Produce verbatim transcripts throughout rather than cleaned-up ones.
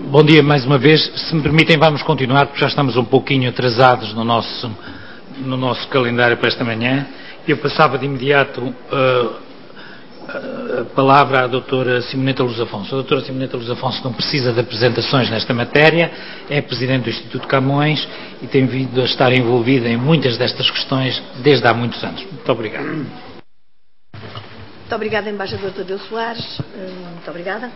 Bom dia mais uma vez. Se me permitem, vamos continuar, porque já estamos um pouquinho atrasados no nosso, no nosso calendário para esta manhã. Eu passava de imediato uh, a palavra à doutora Simoneta Luz Afonso. A doutora Simoneta Luz Afonso não precisa de apresentações nesta matéria, é Presidente do Instituto Camões e tem vindo a estar envolvida em muitas destas questões desde há muitos anos. Muito obrigado. Muito obrigada, Embaixador Tadeu Soares. Muito obrigada.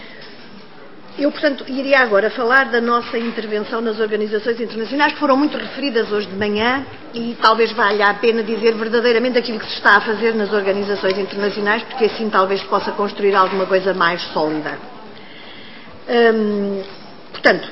Eu, portanto, iria agora falar da nossa intervenção nas organizações internacionais, que foram muito referidas hoje de manhã, e talvez valha a pena dizer verdadeiramente aquilo que se está a fazer nas organizações internacionais, porque assim talvez se possa construir alguma coisa mais sólida. Hum, portanto,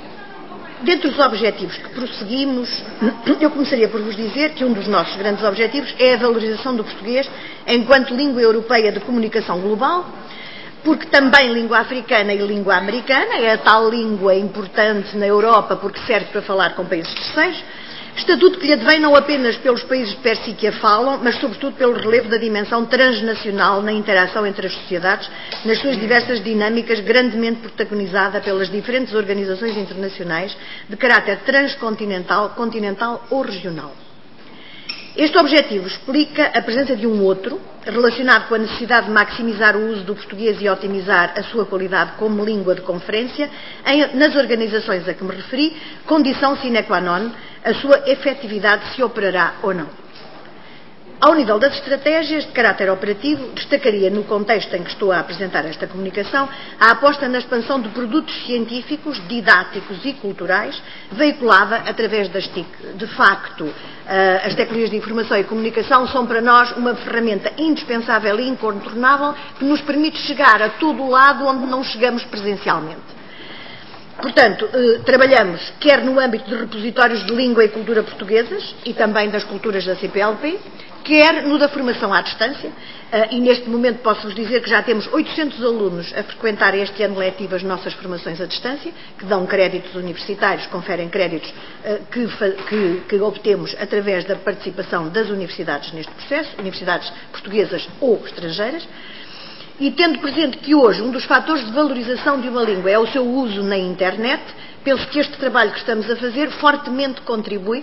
dentre os objetivos que prosseguimos, eu começaria por vos dizer que um dos nossos grandes objetivos é a valorização do português enquanto língua europeia de comunicação global, porque também língua africana e língua americana, é a tal língua importante na Europa porque serve para falar com países terceiros, estatuto que lhe advém não apenas pelos países de per si que a falam, mas sobretudo pelo relevo da dimensão transnacional na interação entre as sociedades, nas suas diversas dinâmicas, grandemente protagonizada pelas diferentes organizações internacionais de caráter transcontinental, continental ou regional. Este objetivo explica a presença de um outro, relacionado com a necessidade de maximizar o uso do português e otimizar a sua qualidade como língua de conferência, em, nas organizações a que me referi, condição sine qua non, a sua efetividade se operará ou não. Ao nível das estratégias de caráter operativo, destacaria no contexto em que estou a apresentar esta comunicação a aposta na expansão de produtos científicos, didáticos e culturais, veiculada através das T I C. De facto, as tecnologias de informação e comunicação são para nós uma ferramenta indispensável e incontornável que nos permite chegar a todo o lado onde não chegamos presencialmente. Portanto, eh, trabalhamos quer no âmbito de repositórios de língua e cultura portuguesas e também das culturas da C P L P, quer no da formação à distância, eh, e neste momento posso-vos dizer que já temos oitocentos alunos a frequentar este ano letivo as nossas formações à distância, que dão créditos universitários, conferem créditos eh, que, que, que obtemos através da participação das universidades neste processo, universidades portuguesas ou estrangeiras. E tendo presente que hoje um dos fatores de valorização de uma língua é o seu uso na internet, penso que este trabalho que estamos a fazer fortemente contribui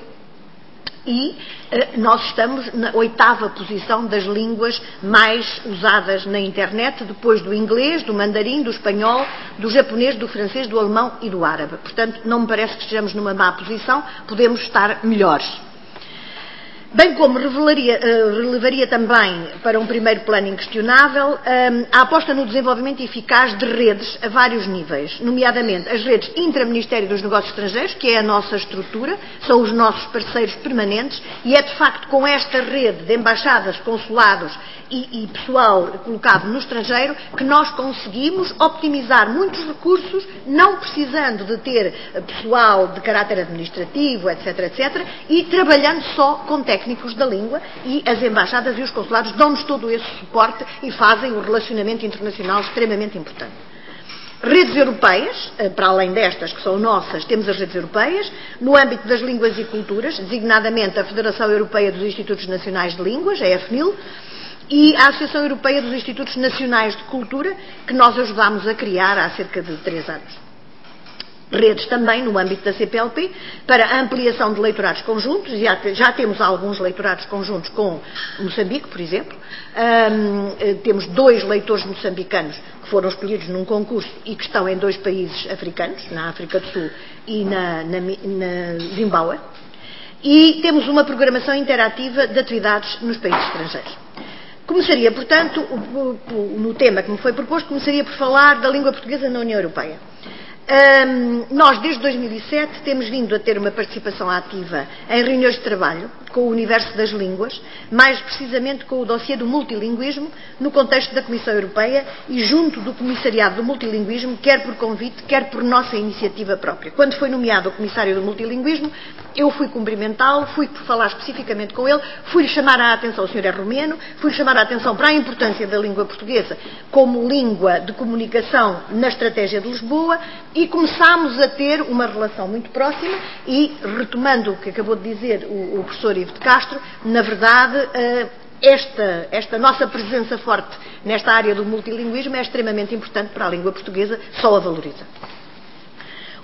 e eh, nós estamos na oitava posição das línguas mais usadas na internet, depois do inglês, do mandarim, do espanhol, do japonês, do francês, do alemão e do árabe. Portanto, não me parece que estejamos numa má posição, podemos estar melhores. Bem como revelaria, uh, relevaria também, para um primeiro plano inquestionável, um, a aposta no desenvolvimento eficaz de redes a vários níveis, nomeadamente as redes intra-Ministério dos Negócios Estrangeiros, que é a nossa estrutura, são os nossos parceiros permanentes, e é de facto com esta rede de embaixadas, consulados e, e pessoal colocado no estrangeiro que nós conseguimos optimizar muitos recursos, não precisando de ter pessoal de caráter administrativo, etc, etcétera, e trabalhando só com técnicos da língua, e as embaixadas e os consulados dão-nos todo esse suporte e fazem o relacionamento internacional extremamente importante. Redes europeias, para além destas que são nossas, temos as redes europeias, no âmbito das línguas e culturas, designadamente a Federação Europeia dos Institutos Nacionais de Línguas, a F N I L, e a Associação Europeia dos Institutos Nacionais de Cultura, que nós ajudámos a criar há cerca de três anos. Redes também no âmbito da C P L P para a ampliação de leitorados conjuntos, já, já temos alguns leitorados conjuntos com Moçambique, por exemplo. Um, temos dois leitores moçambicanos que foram escolhidos num concurso e que estão em dois países africanos, na África do Sul e na, na, na Zimbábue. E temos uma programação interativa de atividades nos países estrangeiros. Começaria, portanto, no tema que me foi proposto, começaria por falar da língua portuguesa na União Europeia. Um, nós, desde dois mil e sete, temos vindo a ter uma participação ativa em reuniões de trabalho com o universo das línguas, mais precisamente com o dossiê do multilinguismo, no contexto da Comissão Europeia e junto do Comissariado do Multilinguismo, quer por convite, quer por nossa iniciativa própria. Quando foi nomeado o Comissário do Multilinguismo, eu fui cumprimentá-lo, fui falar especificamente com ele, fui-lhe chamar a atenção, o senhor é romeno, fui-lhe chamar a atenção para a importância da língua portuguesa como língua de comunicação na estratégia de Lisboa, e começámos a ter uma relação muito próxima e, retomando o que acabou de dizer o, o professor Ivo de Castro, na verdade, esta, esta nossa presença forte nesta área do multilinguismo é extremamente importante para a língua portuguesa, só a valoriza.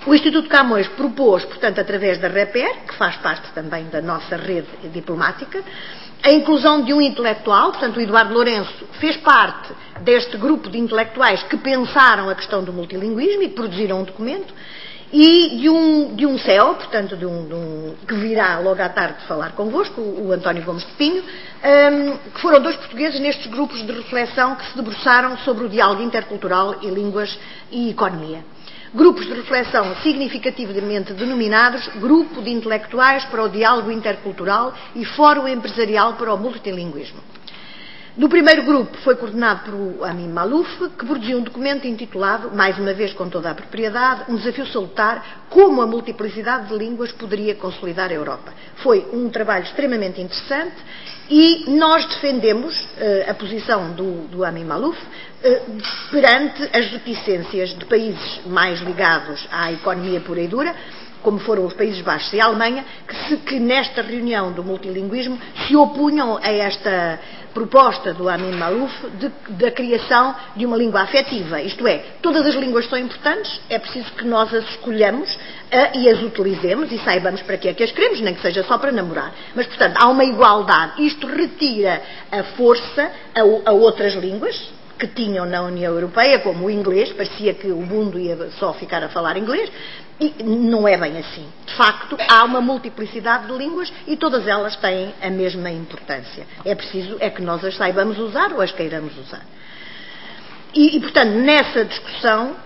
O Instituto Camões propôs, portanto, através da REPER, que faz parte também da nossa rede diplomática, a inclusão de um intelectual, portanto, o Eduardo Lourenço fez parte deste grupo de intelectuais que pensaram a questão do multilinguismo e produziram um documento, e de um, de um C E O, portanto, de um, de um, que virá logo à tarde falar convosco, o, o António Gomes de Pinho, um, que foram dois portugueses nestes grupos de reflexão que se debruçaram sobre o diálogo intercultural e línguas e economia. Grupos de reflexão significativamente denominados Grupo de Intelectuais para o Diálogo Intercultural e Fórum Empresarial para o Multilinguismo. No primeiro grupo foi coordenado por Amin Maalouf, que produziu um documento intitulado, mais uma vez com toda a propriedade, um desafio salutar, como a multiplicidade de línguas poderia consolidar a Europa. Foi um trabalho extremamente interessante e nós defendemos uh, a posição do, do Amin Maalouf uh, perante as reticências de países mais ligados à economia pura e dura, como foram os Países Baixos e a Alemanha, que, se, que nesta reunião do multilinguismo se opunham a esta proposta do Amin Maalouf da criação de uma língua afetiva. Isto é, todas as línguas são importantes, é preciso que nós as escolhamos uh, e as utilizemos e saibamos para que é que as queremos, nem que seja só para namorar. Mas, portanto, há uma igualdade. Isto retira a força a, a outras línguas que tinham na União Europeia, como o inglês, parecia que o mundo ia só ficar a falar inglês, e não é bem assim. De facto, há uma multiplicidade de línguas e todas elas têm a mesma importância. É preciso é que nós as saibamos usar ou as queiramos usar. E, e portanto, nessa discussão,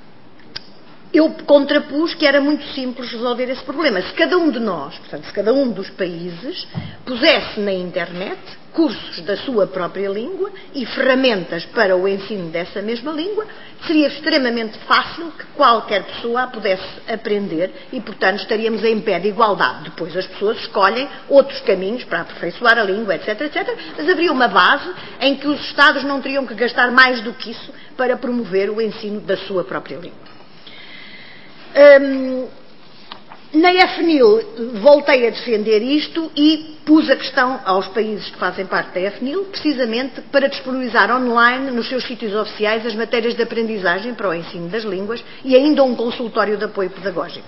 eu contrapus que era muito simples resolver esse problema. Se cada um de nós, portanto, se cada um dos países pusesse na internet cursos da sua própria língua e ferramentas para o ensino dessa mesma língua, seria extremamente fácil que qualquer pessoa a pudesse aprender e, portanto, estaríamos em pé de igualdade. Depois as pessoas escolhem outros caminhos para aperfeiçoar a língua, etc, etcétera, mas haveria uma base em que os Estados não teriam que gastar mais do que isso para promover o ensino da sua própria língua. Hum, na F N I L voltei a defender isto e pus a questão aos países que fazem parte da F N I L, precisamente para disponibilizar online nos seus sítios oficiais as matérias de aprendizagem para o ensino das línguas e ainda um consultório de apoio pedagógico.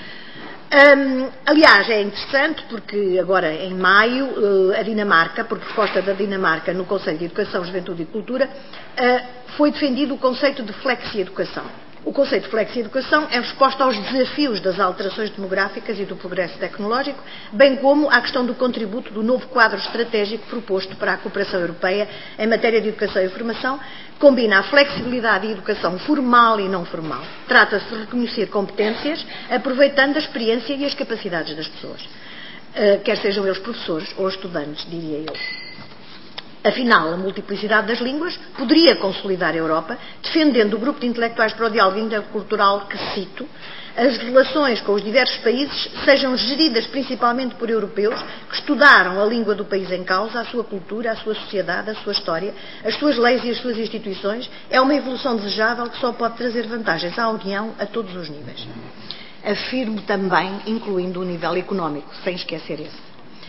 Um, aliás, é interessante porque agora em maio a Dinamarca, por proposta da Dinamarca no Conselho de Educação, Juventude e Cultura, uh, foi defendido o conceito de flexi-educação. O conceito de flexi-educação é resposta aos desafios das alterações demográficas e do progresso tecnológico, bem como à questão do contributo do novo quadro estratégico proposto para a cooperação europeia em matéria de educação e formação, que combina a flexibilidade e a educação formal e não formal. Trata-se de reconhecer competências, aproveitando a experiência e as capacidades das pessoas, quer sejam eles professores ou estudantes, diria eu. Afinal, a multiplicidade das línguas poderia consolidar a Europa, defendendo o grupo de intelectuais para o diálogo intercultural que cito, as relações com os diversos países sejam geridas principalmente por europeus que estudaram a língua do país em causa, a sua cultura, a sua sociedade, a sua história, as suas leis e as suas instituições. É uma evolução desejável que só pode trazer vantagens à União a todos os níveis. Afirmo também, incluindo o nível económico, sem esquecer esse.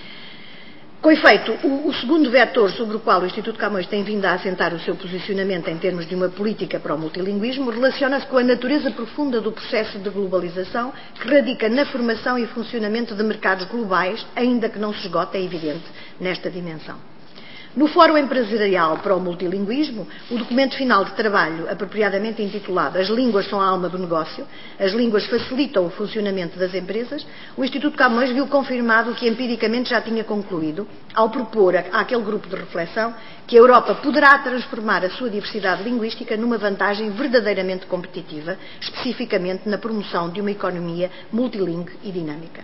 Com efeito, o, o segundo vetor sobre o qual o Instituto Camões tem vindo a assentar o seu posicionamento em termos de uma política para o multilinguismo relaciona-se com a natureza profunda do processo de globalização que radica na formação e funcionamento de mercados globais, ainda que não se esgote, é evidente, nesta dimensão. No Fórum Empresarial para o Multilinguismo, o documento final de trabalho, apropriadamente intitulado As línguas são a alma do negócio, as línguas facilitam o funcionamento das empresas, o Instituto Camões viu confirmado o que empiricamente já tinha concluído, ao propor àquele grupo de reflexão que a Europa poderá transformar a sua diversidade linguística numa vantagem verdadeiramente competitiva, especificamente na promoção de uma economia multilingue e dinâmica.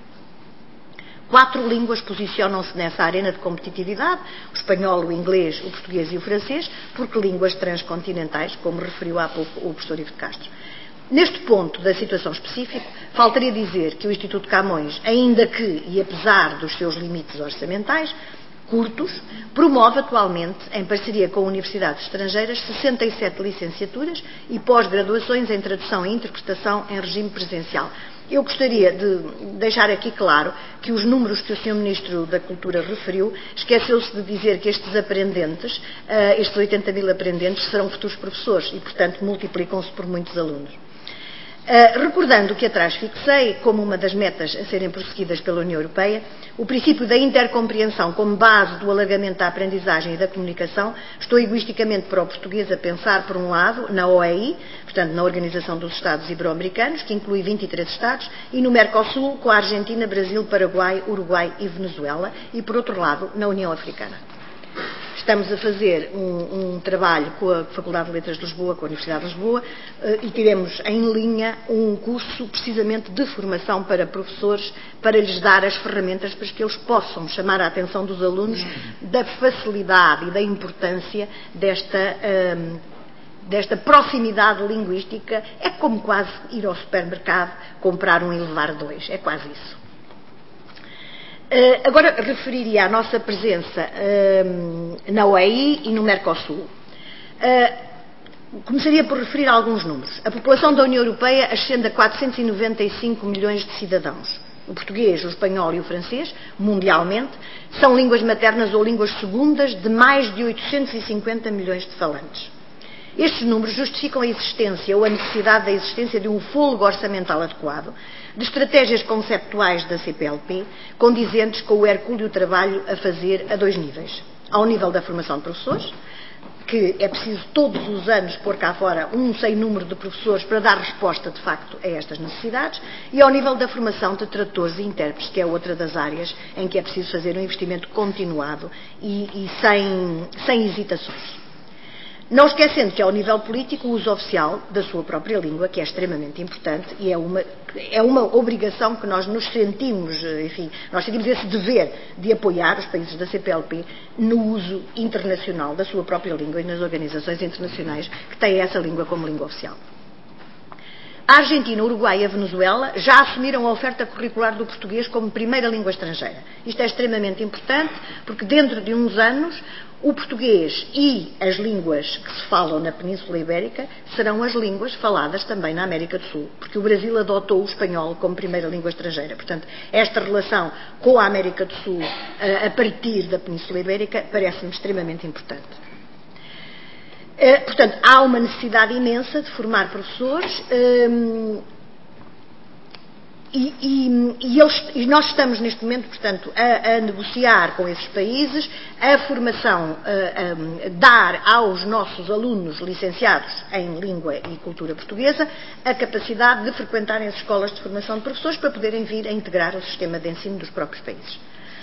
Quatro línguas posicionam-se nessa arena de competitividade, o espanhol, o inglês, o português e o francês, porque línguas transcontinentais, como referiu há pouco o professor Ivo de Castro. Neste ponto da situação específica, faltaria dizer que o Instituto Camões, ainda que, e apesar dos seus limites orçamentais, curtos, promove atualmente, em parceria com universidades estrangeiras, sessenta e sete licenciaturas e pós-graduações em tradução e interpretação em regime presencial. Eu gostaria de deixar aqui claro que os números que o senhor Ministro da Cultura referiu, esqueceu-se de dizer que estes aprendentes, estes oitenta mil aprendentes, serão futuros professores e, portanto, multiplicam-se por muitos alunos. Uh, recordando que atrás fixei, como uma das metas a serem prosseguidas pela União Europeia, o princípio da intercompreensão como base do alargamento da aprendizagem e da comunicação, estou egoisticamente para o português a pensar, por um lado, na O E I, portanto, na Organização dos Estados Ibero-Americanos, que inclui vinte e três Estados, e no Mercosul, com a Argentina, Brasil, Paraguai, Uruguai e Venezuela, e, por outro lado, na União Africana. Estamos a fazer um, um trabalho com a Faculdade de Letras de Lisboa, com a Universidade de Lisboa, e tiremos em linha um curso precisamente de formação para professores, para lhes dar as ferramentas para que eles possam chamar a atenção dos alunos da facilidade e da importância desta, um, desta proximidade linguística. É como quase ir ao supermercado, comprar um e levar dois, é quase isso. Uh, agora referiria a nossa presença uh, na O E I e no Mercosul. Uh, começaria por referir alguns números. A população da União Europeia ascende a quatrocentos e noventa e cinco milhões de cidadãos. O português, o espanhol e o francês, mundialmente, são línguas maternas ou línguas segundas de mais de oitocentos e cinquenta milhões de falantes. Estes números justificam a existência ou a necessidade da existência de um fôlego orçamental adequado, de estratégias conceptuais da C P L P, condizentes com o hercúleo trabalho a fazer a dois níveis. Ao nível da formação de professores, que é preciso todos os anos pôr cá fora um sem número de professores para dar resposta, de facto, a estas necessidades, e ao nível da formação de tradutores e intérpretes, que é outra das áreas em que é preciso fazer um investimento continuado e, e sem, sem hesitações. Não esquecendo que, ao nível político, o uso oficial da sua própria língua, que é extremamente importante e é uma, é uma obrigação que nós nos sentimos, enfim, nós sentimos esse dever de apoiar os países da C P L P no uso internacional da sua própria língua e nas organizações internacionais que têm essa língua como língua oficial. A Argentina, o Uruguai e a Venezuela já assumiram a oferta curricular do português como primeira língua estrangeira. Isto é extremamente importante porque dentro de uns anos o português e as línguas que se falam na Península Ibérica serão as línguas faladas também na América do Sul, porque o Brasil adotou o espanhol como primeira língua estrangeira. Portanto, esta relação com a América do Sul a partir da Península Ibérica parece-me extremamente importante. Uh, portanto, há uma necessidade imensa de formar professores um, e, e, e, eles, e nós estamos neste momento, portanto, a, a negociar com esses países a formação, uh, um, dar aos nossos alunos licenciados em língua e cultura portuguesa a capacidade de frequentarem as escolas de formação de professores para poderem vir a integrar o sistema de ensino dos próprios países.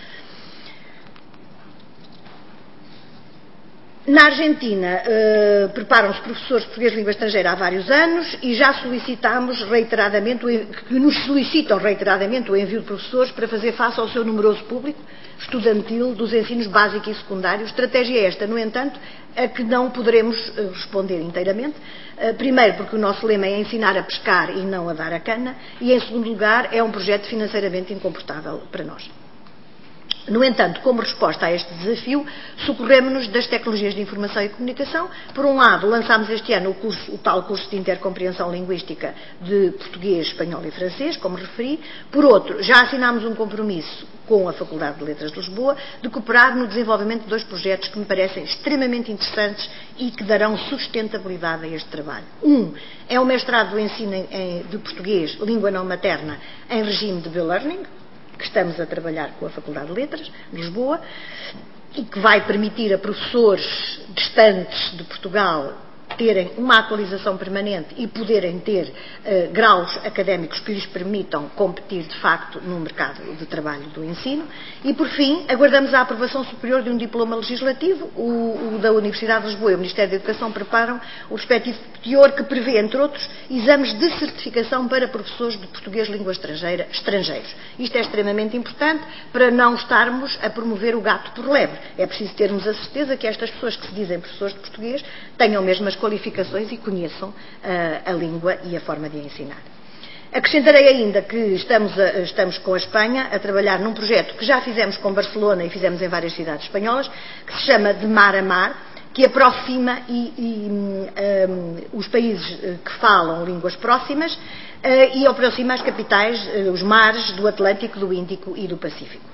Na Argentina, eh, preparam-se professores de português de língua estrangeira há vários anos e já solicitamos reiteradamente, que nos solicitam reiteradamente o envio de professores para fazer face ao seu numeroso público estudantil dos ensinos básico e secundário. Estratégia esta, no entanto, a que não poderemos responder inteiramente. Eh, primeiro, porque o nosso lema é ensinar a pescar e não a dar a cana, e em segundo lugar, é um projeto financeiramente incomportável para nós. No entanto, como resposta a este desafio, socorremos-nos das tecnologias de informação e comunicação. Por um lado, lançámos este ano o, curso, o tal curso de intercompreensão linguística de português, espanhol e francês, como referi. Por outro, já assinámos um compromisso com a Faculdade de Letras de Lisboa de cooperar no desenvolvimento de dois projetos que me parecem extremamente interessantes e que darão sustentabilidade a este trabalho. Um é o mestrado do ensino em, de português, língua não materna, em regime de B-Learning, que estamos a trabalhar com a Faculdade de Letras de Lisboa e que vai permitir a professores distantes de Portugal terem uma atualização permanente e poderem ter uh, graus académicos que lhes permitam competir de facto no mercado de trabalho do ensino. E por fim, aguardamos a aprovação superior de um diploma legislativo. O, o da Universidade de Lisboa e o Ministério da Educação preparam o respectivo teor que prevê, entre outros, exames de certificação para professores de português língua estrangeira estrangeiros. Isto é extremamente importante para não estarmos a promover o gato por lebre. É preciso termos a certeza que estas pessoas que se dizem professores de português tenham mesmo as qualificações e conheçam uh, a língua e a forma de ensinar. Acrescentarei ainda que estamos, a, estamos com a Espanha a trabalhar num projeto que já fizemos com Barcelona e fizemos em várias cidades espanholas, que se chama De Mar a Mar, que aproxima e, e, um, os países que falam línguas próximas uh, e aproxima as capitais, uh, os mares do Atlântico, do Índico e do Pacífico.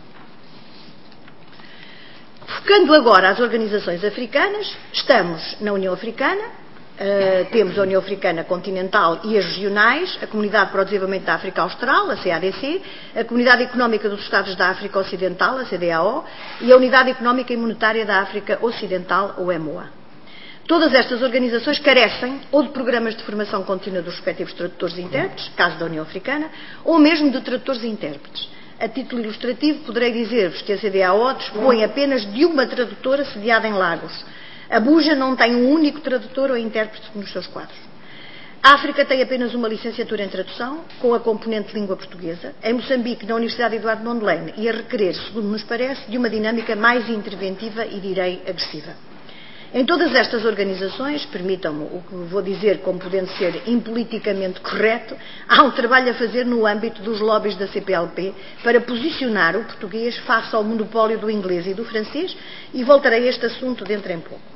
Focando agora as organizações africanas, estamos na União Africana, Uh, temos a União Africana Continental e as regionais, a Comunidade para o Desenvolvimento da África Austral, a C A D C, a Comunidade Económica dos Estados da África Ocidental, a C D A O, e a Unidade Económica e Monetária da África Ocidental, o E M O A. Todas estas organizações carecem ou de programas de formação contínua dos respectivos tradutores e intérpretes, caso da União Africana, ou mesmo de tradutores e intérpretes. A título ilustrativo, poderei dizer-vos que a C D A O dispõe apenas de uma tradutora sediada em Lagos. A Buja não tem um único tradutor ou intérprete nos seus quadros. A África tem apenas uma licenciatura em tradução, com a componente de língua portuguesa. Em Moçambique, na Universidade Eduardo Mondlane, e a requerer, segundo nos parece, de uma dinâmica mais interventiva e, direi, agressiva. Em todas estas organizações, permitam-me o que vou dizer como podendo ser impoliticamente correto, há um trabalho a fazer no âmbito dos lobbies da C P L P para posicionar o português face ao monopólio do inglês e do francês, e voltarei a este assunto dentro em pouco.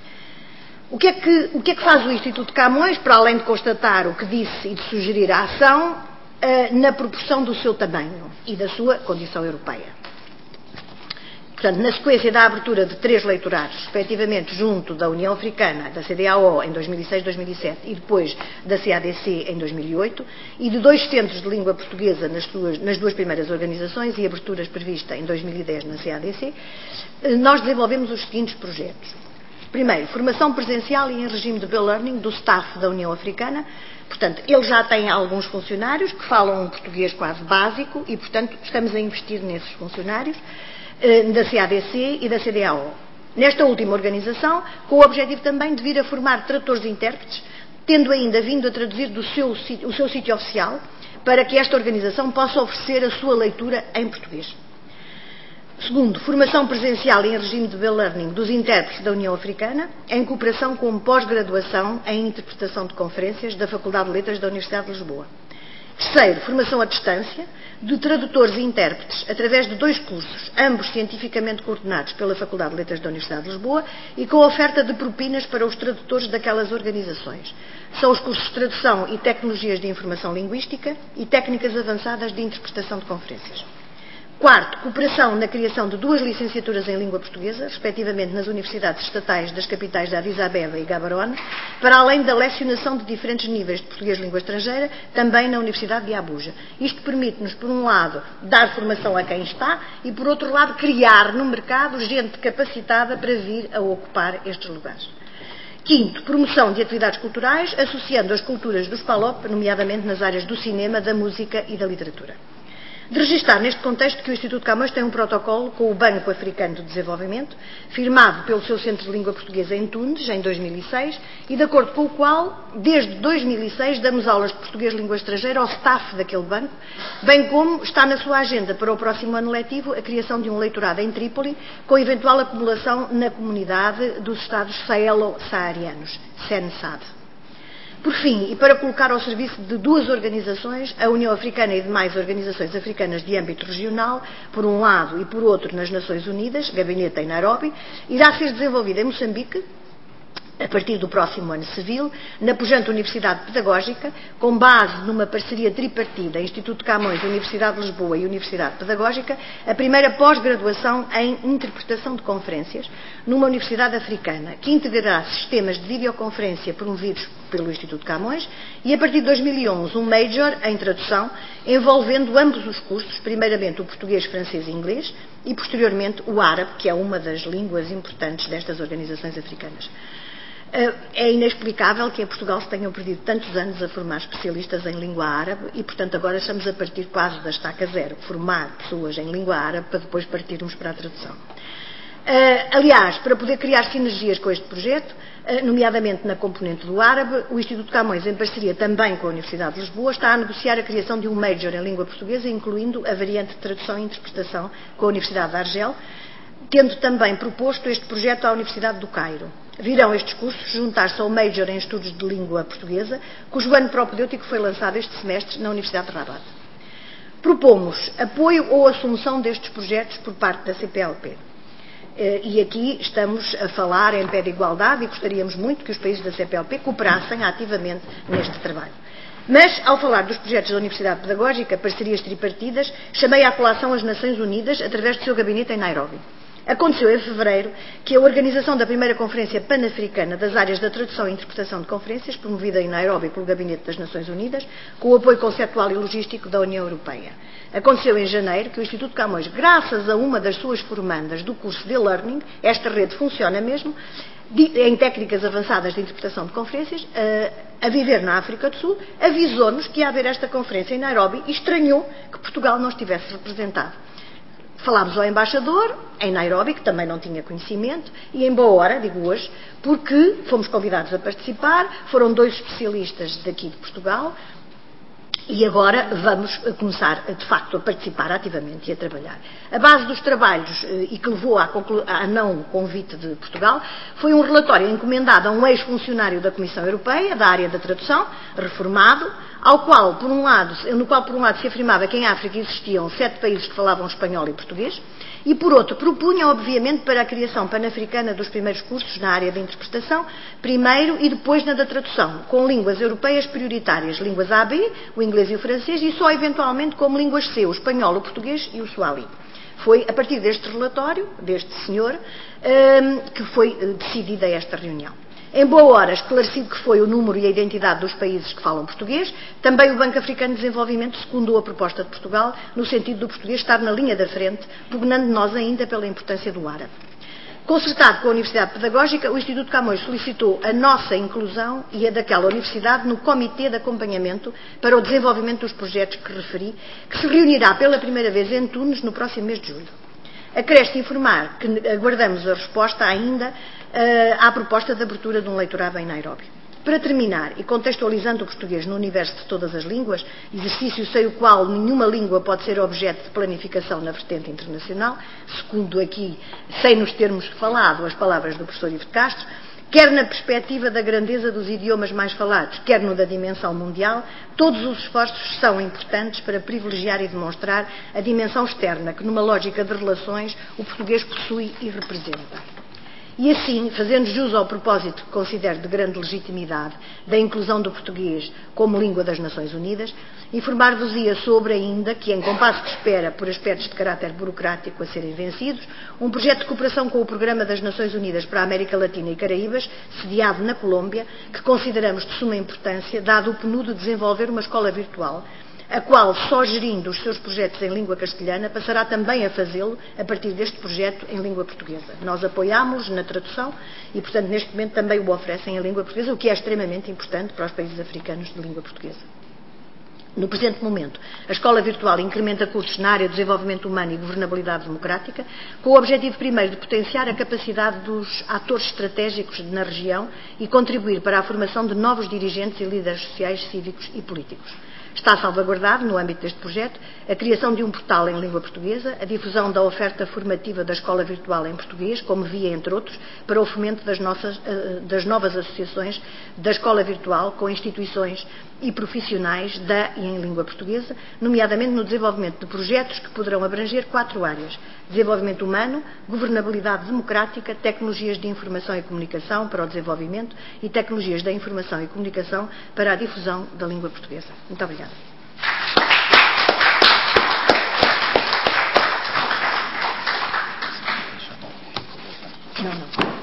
O que, é que, o que é que faz o Instituto de Camões, para além de constatar o que disse e de sugerir a ação, na proporção do seu tamanho e da sua condição europeia? Portanto, na sequência da abertura de três leitorados, respectivamente junto da União Africana, da C D A O em dois mil e seis dois mil e sete e depois da C A D C em dois mil e oito, e de dois centros de língua portuguesa nas duas, nas duas primeiras organizações e aberturas prevista em dois mil e dez na C A D C, nós desenvolvemos os seguintes projetos. Primeiro, formação presencial e em regime de Be-Learning do staff da União Africana. Portanto, ele já tem alguns funcionários que falam um português quase básico e, portanto, estamos a investir nesses funcionários da C A D C e da C D A O. Nesta última organização, com o objetivo também de vir a formar tradutores e intérpretes, tendo ainda vindo a traduzir do seu, o seu sítio oficial, para que esta organização possa oferecer a sua leitura em português. Segundo, formação presencial em regime de Be-Learning dos intérpretes da União Africana, em cooperação com pós-graduação em interpretação de conferências da Faculdade de Letras da Universidade de Lisboa. Terceiro, formação à distância de tradutores e intérpretes através de dois cursos, ambos cientificamente coordenados pela Faculdade de Letras da Universidade de Lisboa e com oferta de propinas para os tradutores daquelas organizações. São os cursos de tradução e tecnologias de informação linguística e técnicas avançadas de interpretação de conferências. Quarto, cooperação na criação de duas licenciaturas em língua portuguesa, respectivamente nas universidades estatais das capitais de Addis Abeba e Gaborone, para além da lecionação de diferentes níveis de português língua estrangeira, também na Universidade de Abuja. Isto permite-nos, por um lado, dar formação a quem está e, por outro lado, criar no mercado gente capacitada para vir a ocupar estes lugares. Quinto, promoção de atividades culturais, associando as culturas dos PALOP, nomeadamente nas áreas do cinema, da música e da literatura. De registar neste contexto que o Instituto de Camões tem um protocolo com o Banco Africano de Desenvolvimento, firmado pelo seu Centro de Língua Portuguesa em Tunis, em dois mil e seis, e de acordo com o qual, desde dois mil e seis, damos aulas de português língua estrangeira ao staff daquele banco, bem como está na sua agenda para o próximo ano letivo a criação de um leitorado em Trípoli, com eventual acumulação na comunidade dos Estados saelo-saarianos, S E N S A D. Por fim, e para colocar ao serviço de duas organizações, a União Africana e demais organizações africanas de âmbito regional, por um lado e por outro nas Nações Unidas, gabinete em Nairobi, irá ser desenvolvida em Moçambique, a partir do próximo ano civil, na pujante Universidade Pedagógica, com base numa parceria tripartida, Instituto de Camões, Universidade de Lisboa e Universidade Pedagógica, a primeira pós-graduação em interpretação de conferências, numa universidade africana, que integrará sistemas de videoconferência promovidos pelo Instituto de Camões, e a partir de dois mil e onze um major em tradução, envolvendo ambos os cursos, primeiramente o português, francês e inglês, e posteriormente o árabe, que é uma das línguas importantes destas organizações africanas. É inexplicável que em Portugal se tenham perdido tantos anos a formar especialistas em língua árabe e, portanto, agora estamos a partir quase da estaca zero, formar pessoas em língua árabe para depois partirmos para a tradução. Aliás, para poder criar sinergias com este projeto, nomeadamente na componente do árabe, o Instituto de Camões, em parceria também com a Universidade de Lisboa, está a negociar a criação de um major em língua portuguesa, incluindo a variante de tradução e interpretação com a Universidade de Argel, tendo também proposto este projeto à Universidade do Cairo. Virão estes cursos juntar-se ao Major em Estudos de Língua Portuguesa, cujo ano propedêutico foi lançado este semestre na Universidade de Rabat. Propomos apoio ou assunção destes projetos por parte da C P L P. E aqui estamos a falar em pé de igualdade e gostaríamos muito que os países da C P L P cooperassem ativamente neste trabalho. Mas, ao falar dos projetos da Universidade Pedagógica, parcerias tripartidas, chamei à colação as Nações Unidas através do seu gabinete em Nairobi. Aconteceu em fevereiro que a organização da primeira Conferência Pan-Africana das áreas da tradução e interpretação de conferências, promovida em Nairobi pelo Gabinete das Nações Unidas, com o apoio conceptual e logístico da União Europeia. Aconteceu em janeiro que o Instituto Camões, graças a uma das suas formandas do curso de e-learning, esta rede funciona mesmo, em técnicas avançadas de interpretação de conferências, a viver na África do Sul, avisou-nos que ia haver esta conferência em Nairobi e estranhou que Portugal não estivesse representado. Falámos ao embaixador, em Nairobi, que também não tinha conhecimento, e em boa hora, digo hoje, porque fomos convidados a participar, foram dois especialistas daqui de Portugal, e agora vamos começar, de facto, a participar ativamente e a trabalhar. A base dos trabalhos, e que levou à, à não convite de Portugal, foi um relatório encomendado a um ex-funcionário da Comissão Europeia, da área da tradução, reformado, ao qual, por um lado, no qual, por um lado, se afirmava que em África existiam sete países que falavam espanhol e português, e, por outro, propunha, obviamente, para a criação pan-africana dos primeiros cursos na área da interpretação, primeiro e depois na da tradução, com línguas europeias prioritárias, línguas A B, o inglês e o francês, e só eventualmente como línguas C, o espanhol, o português e o suali. Foi a partir deste relatório, deste senhor, que foi decidida esta reunião. Em boa hora, esclarecido que foi o número e a identidade dos países que falam português, também o Banco Africano de Desenvolvimento secundou a proposta de Portugal, no sentido do português estar na linha da frente, pugnando nós ainda pela importância do árabe. Concertado com a Universidade Pedagógica, o Instituto Camões solicitou a nossa inclusão e a daquela universidade no Comitê de Acompanhamento para o desenvolvimento dos projetos que referi, que se reunirá pela primeira vez em Tunis no próximo mês de julho. Acresce informar que aguardamos a resposta ainda uh, à proposta de abertura de um leitorado em Nairobi. Para terminar, e contextualizando o português no universo de todas as línguas, exercício sem o qual nenhuma língua pode ser objeto de planificação na vertente internacional, segundo aqui, sem nos termos falado, as palavras do professor Ivo de Castro, quer na perspectiva da grandeza dos idiomas mais falados, quer no da dimensão mundial, todos os esforços são importantes para privilegiar e demonstrar a dimensão externa que, numa lógica de relações, o português possui e representa. E assim, fazendo jus ao propósito que considero de grande legitimidade da inclusão do português como língua das Nações Unidas, informar-vos-ia sobre ainda que, em compasso de espera por aspectos de caráter burocrático a serem vencidos, um projeto de cooperação com o Programa das Nações Unidas para a América Latina e Caraíbas, sediado na Colômbia, que consideramos de suma importância, dado o P N U de desenvolver uma escola virtual, a qual, só gerindo os seus projetos em língua castelhana, passará também a fazê-lo a partir deste projeto em língua portuguesa. Nós apoiámos na tradução e, portanto, neste momento também o oferecem em língua portuguesa, o que é extremamente importante para os países africanos de língua portuguesa. No presente momento, a escola virtual incrementa cursos na área de desenvolvimento humano e governabilidade democrática, com o objetivo primeiro de potenciar a capacidade dos atores estratégicos na região e contribuir para a formação de novos dirigentes e líderes sociais, cívicos e políticos. Está salvaguardado, no âmbito deste projeto, a criação de um portal em língua portuguesa, a difusão da oferta formativa da escola virtual em português, como via, entre outros, para o fomento das, nossas, das novas associações da escola virtual com instituições e profissionais da e em língua portuguesa, nomeadamente no desenvolvimento de projetos que poderão abranger quatro áreas: desenvolvimento humano, governabilidade democrática, tecnologias de informação e comunicação para o desenvolvimento e tecnologias da informação e comunicação para a difusão da língua portuguesa. Muito obrigada. Não, não.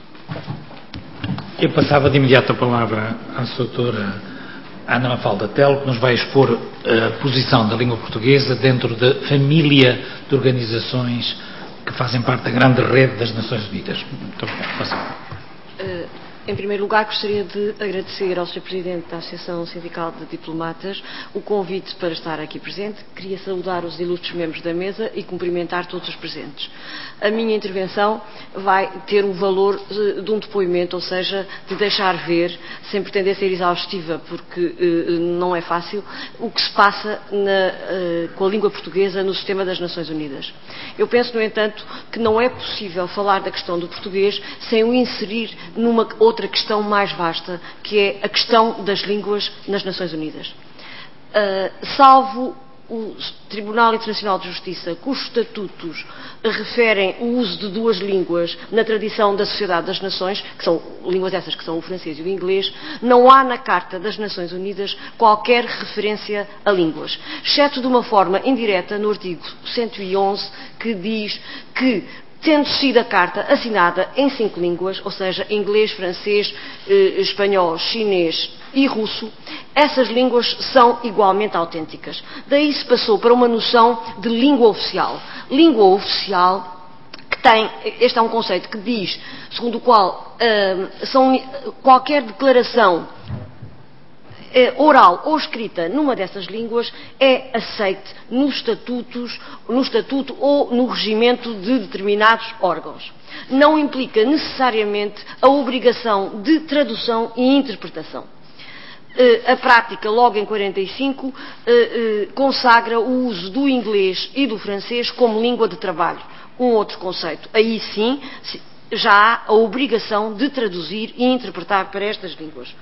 Eu passava de imediato a palavra à doutora Ana Mafalda Telo, que nos vai expor a posição da língua portuguesa dentro da família de organizações que fazem parte da grande rede das Nações Unidas. Muito obrigado. Passa. Em primeiro lugar, gostaria de agradecer ao senhor Presidente da Associação Sindical de Diplomatas o convite para estar aqui presente. Queria saudar os ilustres membros da mesa e cumprimentar todos os presentes. A minha intervenção vai ter o valor de um depoimento, ou seja, de deixar ver, sem pretender ser exaustiva, porque eh, não é fácil, o que se passa na, eh, com a língua portuguesa no sistema das Nações Unidas. Eu penso, no entanto, que não é possível falar da questão do português sem o inserir numa outra outra questão mais vasta, que é a questão das línguas nas Nações Unidas. Uh, salvo o Tribunal Internacional de Justiça, cujos estatutos referem o uso de duas línguas na tradição da Sociedade das Nações, que são línguas essas que são o francês e o inglês, não há na Carta das Nações Unidas qualquer referência a línguas, exceto de uma forma indireta no artigo cento e onze, que diz que tendo sido a carta assinada em cinco línguas, ou seja, inglês, francês, eh, espanhol, chinês e russo, essas línguas são igualmente autênticas. Daí se passou para uma noção de língua oficial. Língua oficial que tem, este é um conceito que diz, segundo o qual uh, são, qualquer declaração uh, oral ou escrita numa dessas línguas é aceite nos estatutos, no estatuto ou no regimento de determinados órgãos. Não implica necessariamente a obrigação de tradução e interpretação. A prática, logo em quarenta e cinco, consagra o uso do inglês e do francês como língua de trabalho. Um outro conceito. Aí sim, já há a obrigação de traduzir e interpretar para estas línguas.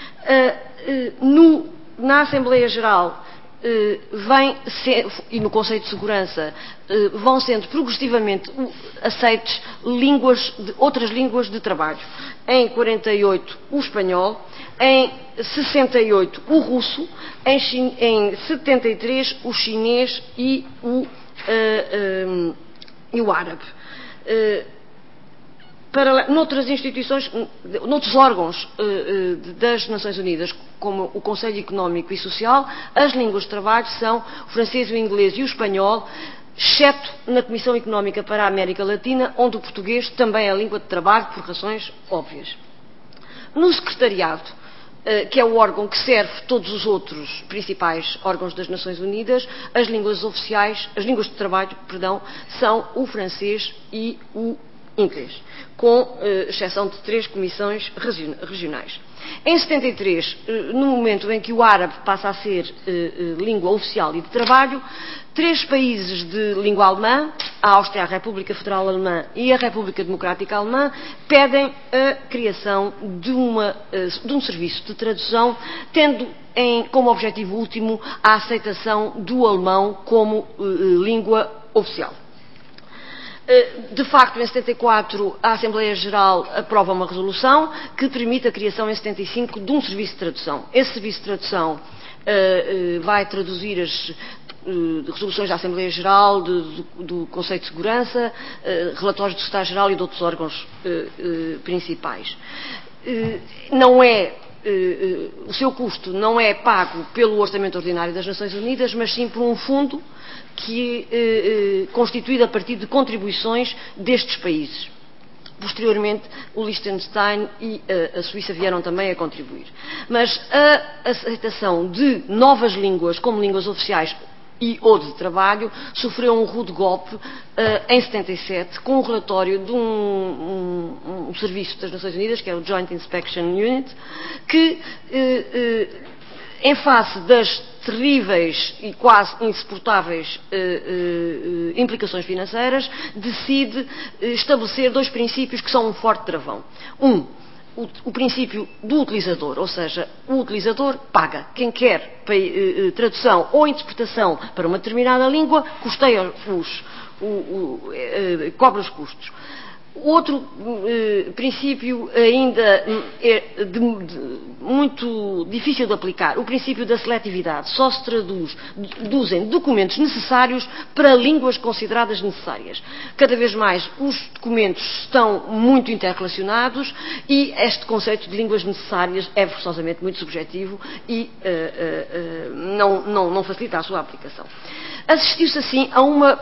No, na Assembleia Geral, vem, e no Conselho de Segurança, vão sendo progressivamente aceites línguas de, outras línguas de trabalho. Em quarenta e oito, o espanhol. Em sessenta e oito, o russo. Em, em setenta e três, o chinês e o, uh, um, e o árabe. Uh, para, noutras instituições, noutros órgãos uh, uh, das Nações Unidas, como o Conselho Económico e Social, as línguas de trabalho são o francês, o inglês e o espanhol, exceto na Comissão Económica para a América Latina, onde o português também é a língua de trabalho, por razões óbvias. No secretariado, que é o órgão que serve todos os outros principais órgãos das Nações Unidas, as línguas oficiais, as línguas de trabalho, perdão, são o francês e o inglês, com uh, exceção de três comissões regionais. Em setenta e três, uh, no momento em que o árabe passa a ser uh, uh, língua oficial e de trabalho, três países de língua alemã, a Áustria, a República Federal Alemã e a República Democrática Alemã, pedem a criação de, uma, uh, de um serviço de tradução, tendo em, como objetivo último a aceitação do alemão como uh, língua oficial. De facto, em setenta e quatro, a Assembleia Geral aprova uma resolução que permite a criação em setenta e cinco de um serviço de tradução. Esse serviço de tradução uh, uh, vai traduzir as uh, resoluções da Assembleia Geral, de, do, do Conselho de Segurança, uh, relatórios do Secretário-Geral e de outros órgãos uh, uh, principais. Uh, não é Uh, uh, o seu custo não é pago pelo Orçamento Ordinário das Nações Unidas, mas sim por um fundo que é uh, uh, constituído a partir de contribuições destes países. Posteriormente, o Liechtenstein e uh, a Suíça vieram também a contribuir. Mas a aceitação de novas línguas como línguas oficiais e ou de trabalho sofreu um rude golpe uh, em setenta e sete, com o relatório de um, um, um serviço das Nações Unidas, que é o Joint Inspection Unit, que, uh, uh, em face das terríveis e quase insuportáveis uh, uh, implicações financeiras, decide uh, estabelecer dois princípios que são um forte travão. Um, O, o princípio do utilizador, ou seja, o utilizador paga. Quem quer eh, tradução ou interpretação para uma determinada língua, custeia os, o, o, eh, cobra os custos. Outro eh, princípio ainda é de, de, muito difícil de aplicar, o princípio da seletividade. Só se traduz, traduzem documentos necessários para línguas consideradas necessárias. Cada vez mais os documentos estão muito interrelacionados e este conceito de línguas necessárias é forçosamente muito subjetivo e uh, uh, uh, não, não, não facilita a sua aplicação. Assistiu-se assim a uma uh,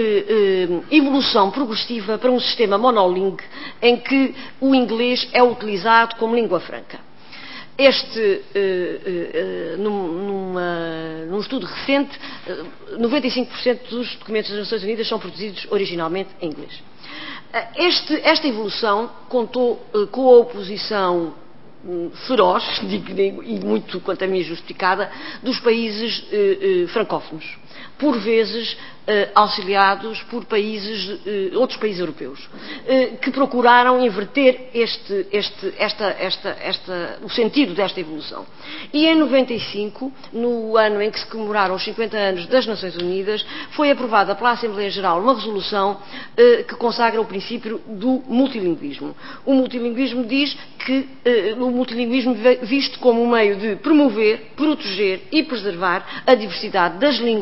uh, evolução progressiva para um sistema monolingue em que o inglês é utilizado como língua franca. Este, uh, uh, uh, num, numa, num estudo recente, uh, noventa e cinco por cento dos documentos das Nações Unidas são produzidos originalmente em inglês. Uh, este, esta evolução contou uh, com a oposição feroz, digo, digo, e muito, quanto a mim, justificada, dos países eh, eh, francófonos, por vezes eh, auxiliados por países, eh, outros países europeus, eh, que procuraram inverter este, este, esta, esta, esta, o sentido desta evolução. E em noventa e cinco, no ano em que se comemoraram os cinquenta anos das Nações Unidas, foi aprovada pela Assembleia Geral uma resolução eh, que consagra o princípio do multilinguismo. O multilinguismo diz que eh, o multilinguismo visto como um meio de promover, proteger e preservar a diversidade das línguas e das culturas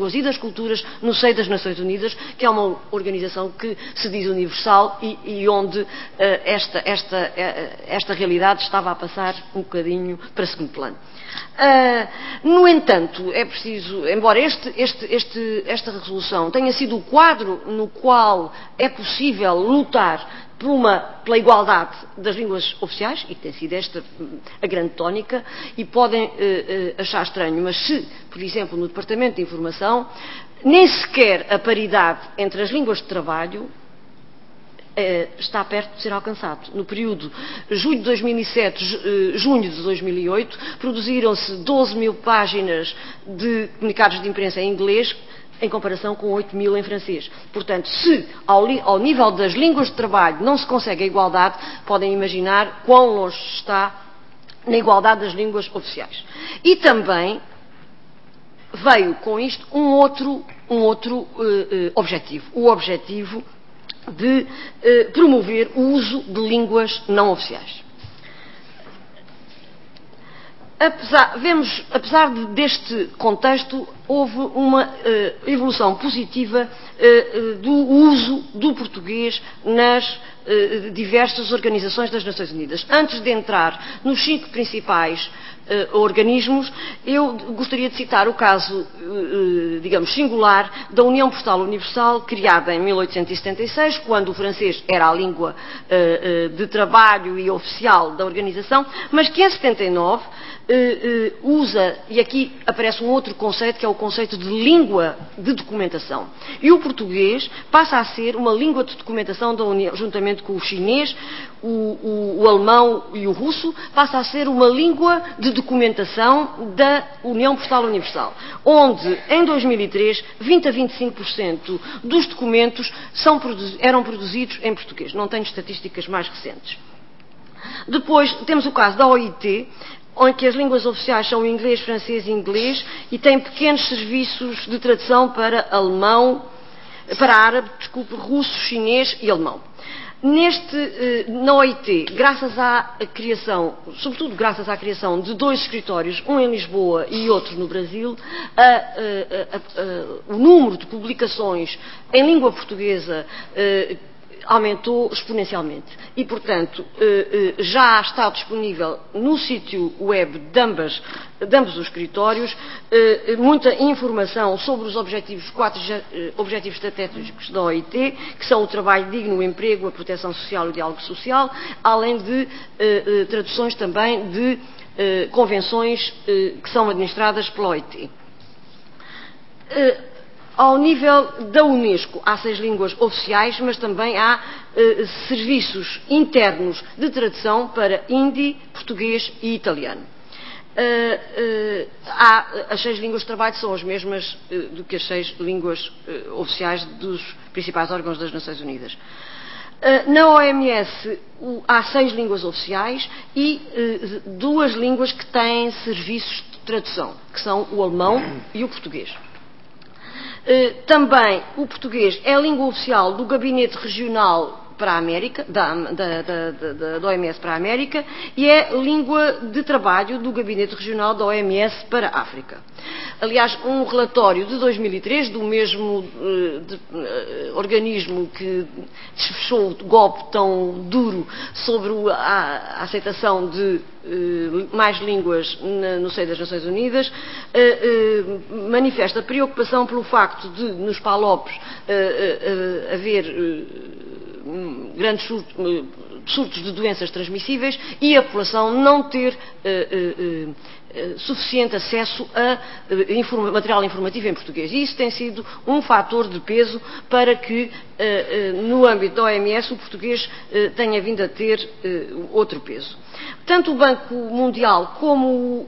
culturas no seio das Nações Unidas, que é uma organização que se diz universal e, e onde uh, esta, esta, esta realidade estava a passar um bocadinho para segundo plano. Uh, no entanto, é preciso, embora este, este, este, esta resolução tenha sido o quadro no qual é possível lutar por uma, pela igualdade das línguas oficiais, e tem sido esta a grande tónica, e podem uh, uh, achar estranho, mas se, por exemplo, no Departamento de Informação, nem sequer a paridade entre as línguas de trabalho está perto de ser alcançado. No período julho de dois mil e sete, junho de dois mil e oito, produziram-se doze mil páginas de comunicados de imprensa em inglês, em comparação com oito mil em francês. Portanto, se ao, ao nível das línguas de trabalho não se consegue a igualdade, podem imaginar quão longe está na igualdade das línguas oficiais. E também veio com isto um outro, um outro uh, uh, objetivo. O objetivo de eh, promover o uso de línguas não oficiais. Apesar, vemos, apesar de, deste contexto, houve uma eh, evolução positiva eh, do uso do português nas eh, diversas organizações das Nações Unidas. Antes de entrar nos cinco principais Uh, organismos, eu gostaria de citar o caso, uh, digamos, singular da União Postal Universal, criada em mil oitocentos e setenta e seis, quando o francês era a língua uh, uh, de trabalho e oficial da organização, mas que em setenta e nove uh, uh, usa, e aqui aparece um outro conceito, que é o conceito de língua de documentação. E o português passa a ser uma língua de documentação da União, juntamente com o chinês, o, o, o alemão e o russo, passa a ser uma língua de documentação da União Postal Universal, onde, em dois mil e três, vinte a vinte e cinco por cento dos documentos são, eram produzidos em português. Não tenho estatísticas mais recentes. Depois, temos o caso da O I T, em que as línguas oficiais são inglês, francês e inglês, e tem pequenos serviços de tradução para alemão, para árabe, desculpe, russo, chinês e alemão. Neste, na O I T, graças à criação, sobretudo graças à criação de dois escritórios, um em Lisboa e outro no Brasil, a, a, a, a, o número de publicações em língua portuguesa aumentou exponencialmente. E, portanto, já está disponível no sítio web de, ambas, de ambos os escritórios muita informação sobre os objetivos, quatro objetivos estratégicos da O I T, que são o trabalho digno, o emprego, a proteção social e o diálogo social, além de traduções também de convenções que são administradas pela O I T. Ao nível da Unesco, há seis línguas oficiais, mas também há eh, serviços internos de tradução para hindi, português e italiano. Uh, uh, há, as seis línguas de trabalho são as mesmas uh, do que as seis línguas uh, oficiais dos principais órgãos das Nações Unidas. Uh, na O M S uh, há seis línguas oficiais e uh, duas línguas que têm serviços de tradução, que são o alemão e o português. Uh, também o português é a língua oficial do Gabinete Regional para a América, da, da, da, da, da O M S para a América, e é língua de trabalho do Gabinete Regional da O M S para a África. Aliás, um relatório de dois mil e três, do mesmo uh, de, uh, organismo que desfechou o golpe tão duro sobre a, a aceitação de uh, mais línguas na, no seio das Nações Unidas, uh, uh, manifesta preocupação pelo facto de, nos PALOPs, uh, uh, uh, haver uh, grandes surtos, uh, surtos de doenças transmissíveis e a população não ter uh, uh, uh, suficiente acesso a uh, informa, material informativo em português. E isso tem sido um fator de peso para que, uh, uh, no âmbito da O M S, o português uh, tenha vindo a ter uh, outro peso. Tanto o Banco Mundial como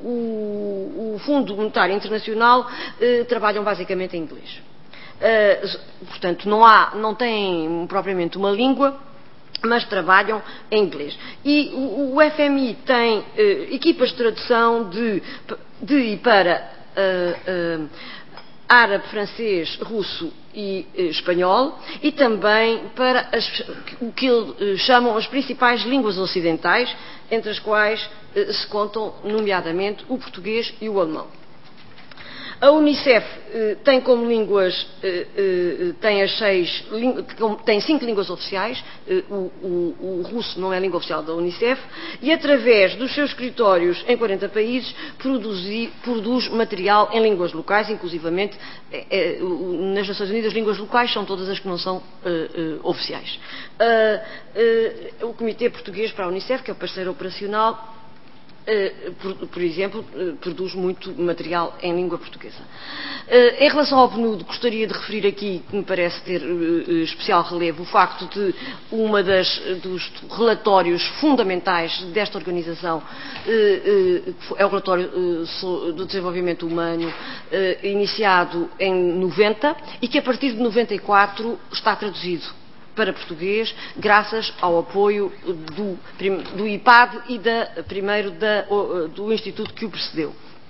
o, o, o Fundo Monetário Internacional uh, trabalham basicamente em inglês. Uh, portanto, não, há, não têm propriamente uma língua, mas trabalham em inglês. E o, o F M I tem uh, equipas de tradução de, de e para uh, uh, árabe, francês, russo e uh, espanhol, e também para as, o que uh, chamam as principais línguas ocidentais, entre as quais uh, se contam, nomeadamente, o português e o alemão. A Unicef eh, tem como línguas, eh, eh, tem as seis, tem cinco línguas oficiais, eh, o, o, o russo não é a língua oficial da Unicef, e através dos seus escritórios em quarenta países produzi, produz material em línguas locais, inclusivamente eh, eh, nas Nações Unidas, línguas locais são todas as que não são eh, eh, oficiais. Uh, uh, o Comitê Português para a Unicef, que é o parceiro operacional, Uh, por, por exemplo, uh, produz muito material em língua portuguesa. Uh, em relação ao PNUD, gostaria de referir aqui, que me parece ter uh, especial relevo, o facto de uma das, dos relatórios fundamentais desta organização uh, uh, é o relatório uh, do desenvolvimento humano, uh, iniciado em noventa e que a partir de noventa e quatro está traduzido para português, graças ao apoio do, do I P A D e da, primeiro da, do Instituto que o precedeu.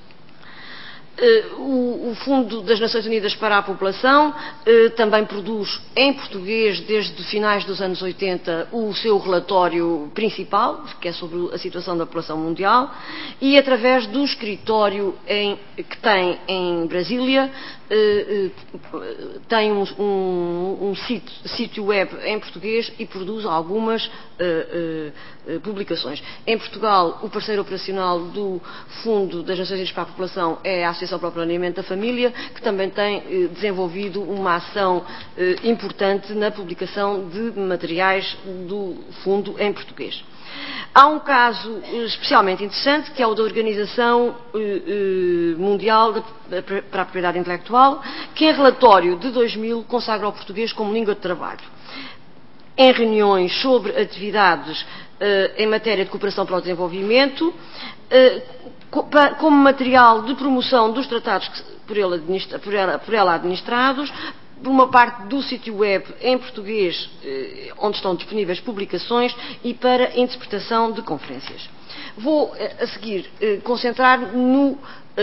O, o Fundo das Nações Unidas para a População eh, também produz em português, desde finais dos anos oitenta, o seu relatório principal, que é sobre a situação da população mundial, e através do escritório em, que tem em Brasília, eh, eh, tem um, um, um sítio, sítio web em português e produz algumas eh, eh, publicações. Em Portugal, o parceiro operacional do Fundo das Nações Unidas para a População é a Associação para o Planeamento da Família, que também tem eh, desenvolvido uma ação eh, importante na publicação de materiais do Fundo em português. Há um caso especialmente interessante, que é o da Organização eh, Mundial de, para a Propriedade Intelectual, que em relatório de dois mil consagra o português como língua de trabalho. Em reuniões sobre atividades eh, em matéria de cooperação para o desenvolvimento, eh, como material de promoção dos tratados por ela, por ela, por ela administrados, por uma parte do sítio web em português, onde estão disponíveis publicações, e para interpretação de conferências. Vou, a seguir, concentrar no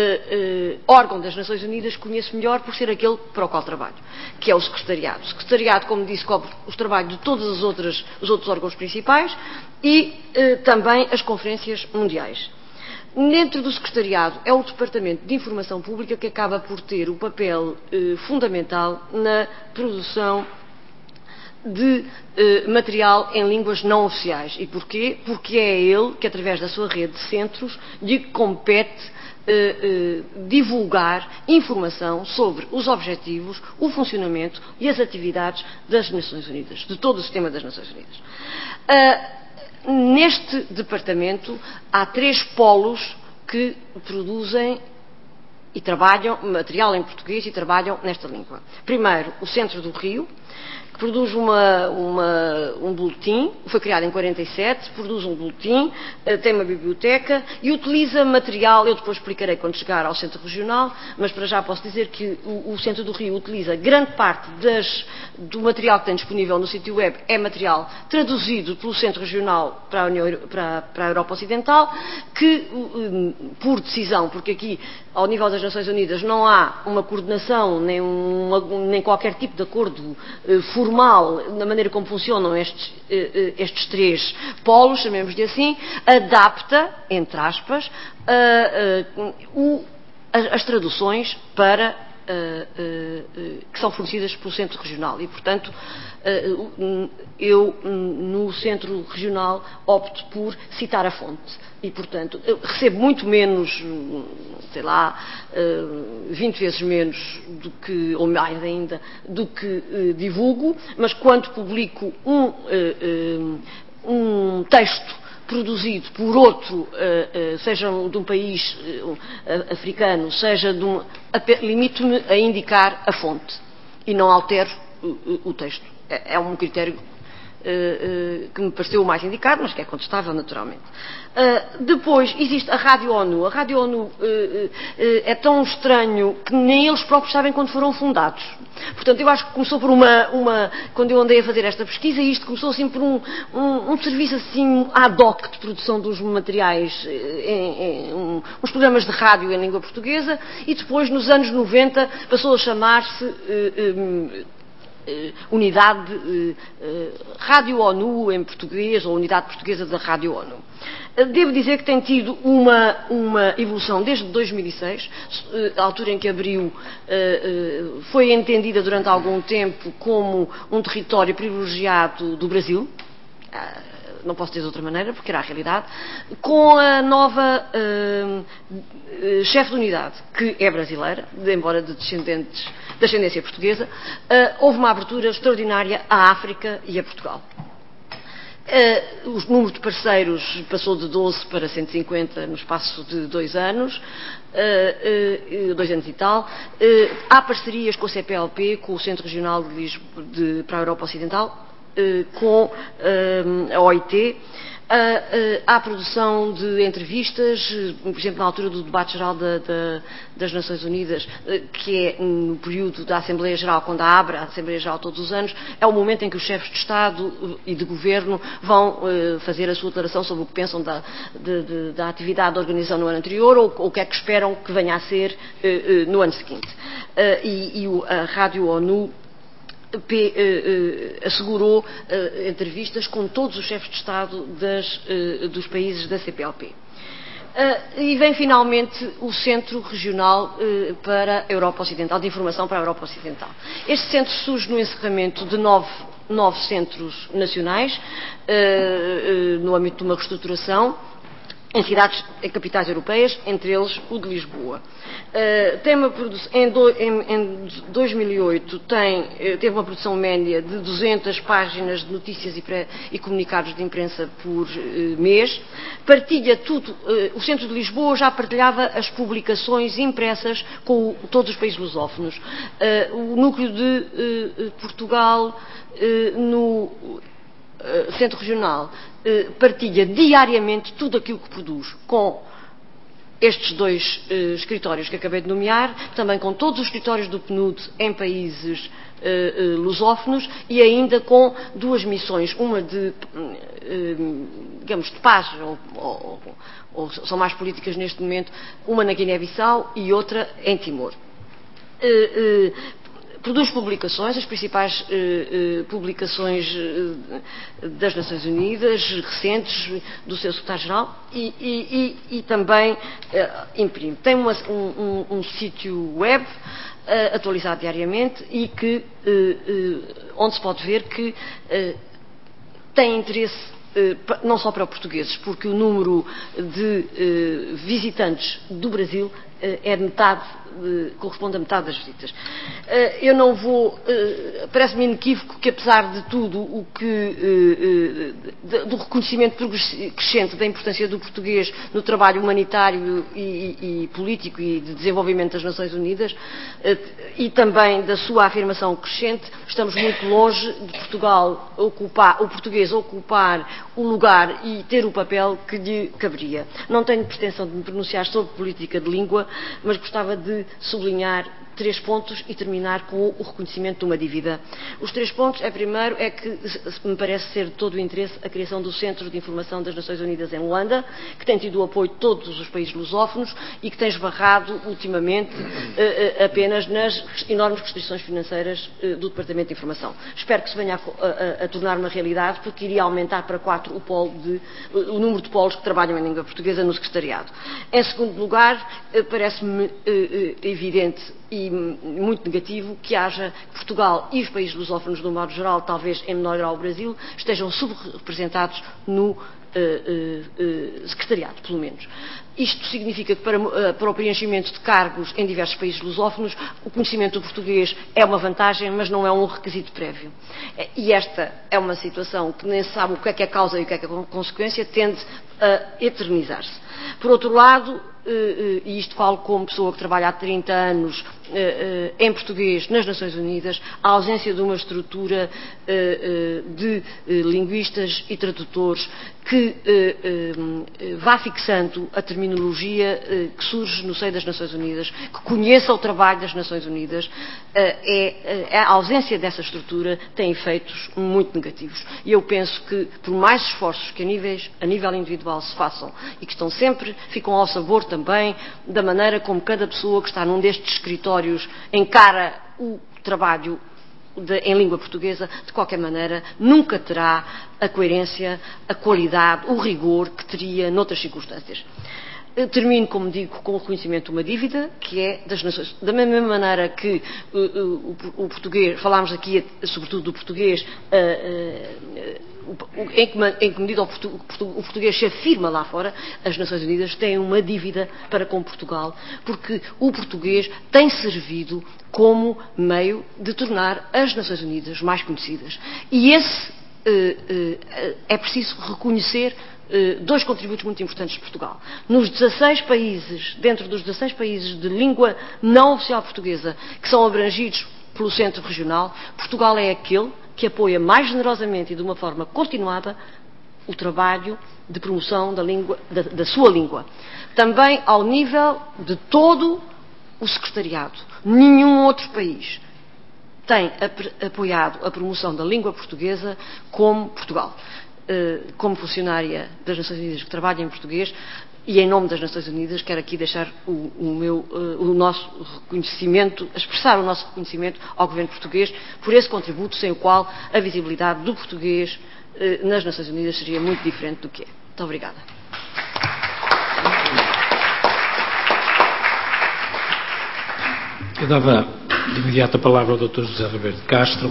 órgão das Nações Unidas que conheço melhor por ser aquele para o qual trabalho, que é o Secretariado. O Secretariado, como disse, cobre os trabalhos de todos os outros, os outros órgãos principais e também as conferências mundiais. Dentro do Secretariado é o Departamento de Informação Pública que acaba por ter o papel eh, fundamental na produção de eh, material em línguas não oficiais. E porquê? Porque é ele que, através da sua rede de centros, lhe compete eh, eh, divulgar informação sobre os objetivos, o funcionamento e as atividades das Nações Unidas, de todo o sistema das Nações Unidas. Uh, Neste departamento há três polos que produzem e trabalham material em português e trabalham nesta língua. Primeiro, o Centro do Rio, que produz uma, uma, um boletim, foi criado em quarenta e sete, produz um boletim, tem uma biblioteca e utiliza material, eu depois explicarei quando chegar ao Centro Regional, mas para já posso dizer que o, o Centro do Rio utiliza grande parte das, do material que tem disponível no sítio web, é material traduzido pelo Centro Regional para a, União, para, para a Europa Ocidental, que por decisão, porque aqui ao nível das Nações Unidas não há uma coordenação, nem, uma, nem qualquer tipo de acordo eh, formal na maneira como funcionam estes, eh, estes três polos, chamemos-lhe assim, adapta, entre aspas, eh, eh, o, as, as traduções para Uh, uh, uh, que são fornecidas pelo Centro Regional e, portanto, uh, eu no Centro Regional opto por citar a fonte e, portanto, eu recebo muito menos, sei lá, uh, vinte vezes menos do que, ou mais ainda, do que uh, divulgo, mas quando publico um, uh, uh, um texto produzido por outro, seja de um país africano, seja de um... limito-me a indicar a fonte e não altero o texto. É um critério que me pareceu o mais indicado, mas que é contestável, naturalmente. Depois, existe a Rádio ONU. A Rádio ONU é tão estranho que nem eles próprios sabem quando foram fundados. Portanto, eu acho que começou por uma... uma quando eu andei a fazer esta pesquisa, isto começou assim por um, um, um serviço assim ad hoc de produção dos materiais, em, em, um, uns programas de rádio em língua portuguesa, e depois, nos anos noventa, passou a chamar-se... unidade Rádio ONU em português, ou unidade portuguesa da Rádio ONU. Devo dizer que tem tido uma, uma evolução desde dois mil e seis, a altura em que abriu, foi entendida durante algum tempo como um território privilegiado do Brasil, não posso dizer de outra maneira, porque era a realidade, com a nova uh, uh, chefe de unidade, que é brasileira, embora de descendentes, de ascendência portuguesa, uh, houve uma abertura extraordinária à África e a Portugal. Uh, o número de parceiros passou de doze para cento e cinquenta no espaço de dois anos, uh, uh, dois anos e tal. Uh, há parcerias com a C P L P, com o Centro Regional de Lisboa, de, para a Europa Ocidental, uh, com uh, a O I T. Uh, uh, há produção de entrevistas, por exemplo, na altura do debate-geral da, da, das Nações Unidas, uh, que é no período da Assembleia Geral, quando abre a Assembleia Geral todos os anos, é o momento em que os chefes de Estado uh, e de Governo vão uh, fazer a sua declaração sobre o que pensam da, de, de, da atividade da organização no ano anterior, ou, ou o que é que esperam que venha a ser uh, uh, no ano seguinte. Uh, e, e o, a Rádio ONU P, eh, eh, assegurou eh, entrevistas com todos os chefes de Estado das, eh, dos países da C P L P. Uh, e vem finalmente o Centro Regional uh, para a Europa Ocidental, de Informação para a Europa Ocidental. Este centro surge no encerramento de nove, nove centros nacionais, uh, uh, no âmbito de uma reestruturação, em cidades, em capitais europeias, entre eles o de Lisboa. Uh, tem uma em, do, em, em dois mil e oito tem, uh, teve uma produção média de duzentas páginas de notícias e, pré, e comunicados de imprensa por uh, mês. Partilha tudo, uh, o Centro de Lisboa já partilhava as publicações impressas com o, todos os países lusófonos. Uh, o núcleo de uh, Portugal uh, no Centro Regional partilha diariamente tudo aquilo que produz com estes dois uh, escritórios que acabei de nomear, também com todos os escritórios do P N U D em países uh, uh, lusófonos e ainda com duas missões, uma de, uh, digamos, de paz, ou, ou, ou são mais políticas neste momento, uma na Guiné-Bissau e outra em Timor. Uh, uh, Produz publicações, as principais eh, eh, publicações eh, das Nações Unidas, recentes, do seu secretário-geral, e, e, e, e também eh, imprime. Tem uma, um, um, um sítio web eh, atualizado diariamente e que, eh, eh, onde se pode ver que eh, tem interesse não só para os portugueses, porque o número de eh, visitantes do Brasil eh, é metade, eh, corresponde a metade das visitas. Eh, eu não vou, eh, parece-me inequívoco que, apesar de tudo, o que, eh, de, do reconhecimento crescente da importância do português no trabalho humanitário e, e, e político e de desenvolvimento das Nações Unidas, eh, e também da sua afirmação crescente, estamos muito longe de Portugal ocupar, o português ocupar o lugar e ter o papel que lhe caberia. Não tenho pretensão de me pronunciar sobre política de língua, mas gostava de sublinhar três pontos e terminar com o reconhecimento de uma dívida. Os três pontos, é primeiro, é que me parece ser de todo o interesse a criação do Centro de Informação das Nações Unidas em Luanda, que tem tido o apoio de todos os países lusófonos e que tem esbarrado ultimamente eh, apenas nas enormes restrições financeiras eh, do Departamento de Informação. Espero que se venha a, a, a tornar uma realidade, porque iria aumentar para quatro o, polo de, o número de polos que trabalham em língua portuguesa no secretariado. Em segundo lugar, eh, parece-me eh, evidente e muito negativo que haja Portugal e os países lusófonos, no modo geral, talvez em menor grau o Brasil, estejam subrepresentados no uh, uh, uh, secretariado, pelo menos. Isto significa que para, uh, para o preenchimento de cargos em diversos países lusófonos, o conhecimento do português é uma vantagem, mas não é um requisito prévio. E esta é uma situação que nem se sabe o que é que é a causa e o que é que é a consequência, tende a eternizar-se. Por outro lado, e isto falo como pessoa que trabalha há trinta anos em português nas Nações Unidas, a ausência de uma estrutura de linguistas e tradutores que vá fixando a terminologia que surge no seio das Nações Unidas, que conheça o trabalho das Nações Unidas, é, a ausência dessa estrutura tem efeitos muito negativos. E eu penso que, por mais esforços que a, níveis, a nível individual se façam e que estão sempre, ficam ao sabor também da maneira como cada pessoa que está num destes escritórios encara o trabalho de, em língua portuguesa, de qualquer maneira, nunca terá a coerência, a qualidade, o rigor que teria noutras circunstâncias. Termino, como digo, com o reconhecimento de uma dívida, que é das nações. Da mesma maneira que uh, uh, o, o português, falámos aqui sobretudo do português, uh, uh, uh, em, que, em que medida o, portu, o português se afirma lá fora, as Nações Unidas têm uma dívida para com Portugal, porque o português tem servido como meio de tornar as Nações Unidas mais conhecidas. E esse uh, uh, é preciso reconhecer dois contributos muito importantes de Portugal. Nos dezasseis países, dentro dos dezasseis países de língua não oficial portuguesa, que são abrangidos pelo Centro Regional, Portugal é aquele que apoia mais generosamente e de uma forma continuada o trabalho de promoção da, língua, da, da sua língua. Também ao nível de todo o secretariado. Nenhum outro país tem apoiado a promoção da língua portuguesa como Portugal. Como funcionária das Nações Unidas que trabalha em português e em nome das Nações Unidas quero aqui deixar o, o, meu, o nosso reconhecimento, expressar o nosso reconhecimento ao governo português por esse contributo sem o qual a visibilidade do português nas Nações Unidas seria muito diferente do que é. Muito obrigada. Eu dava de imediato a palavra ao doutor José Ribeiro de Castro,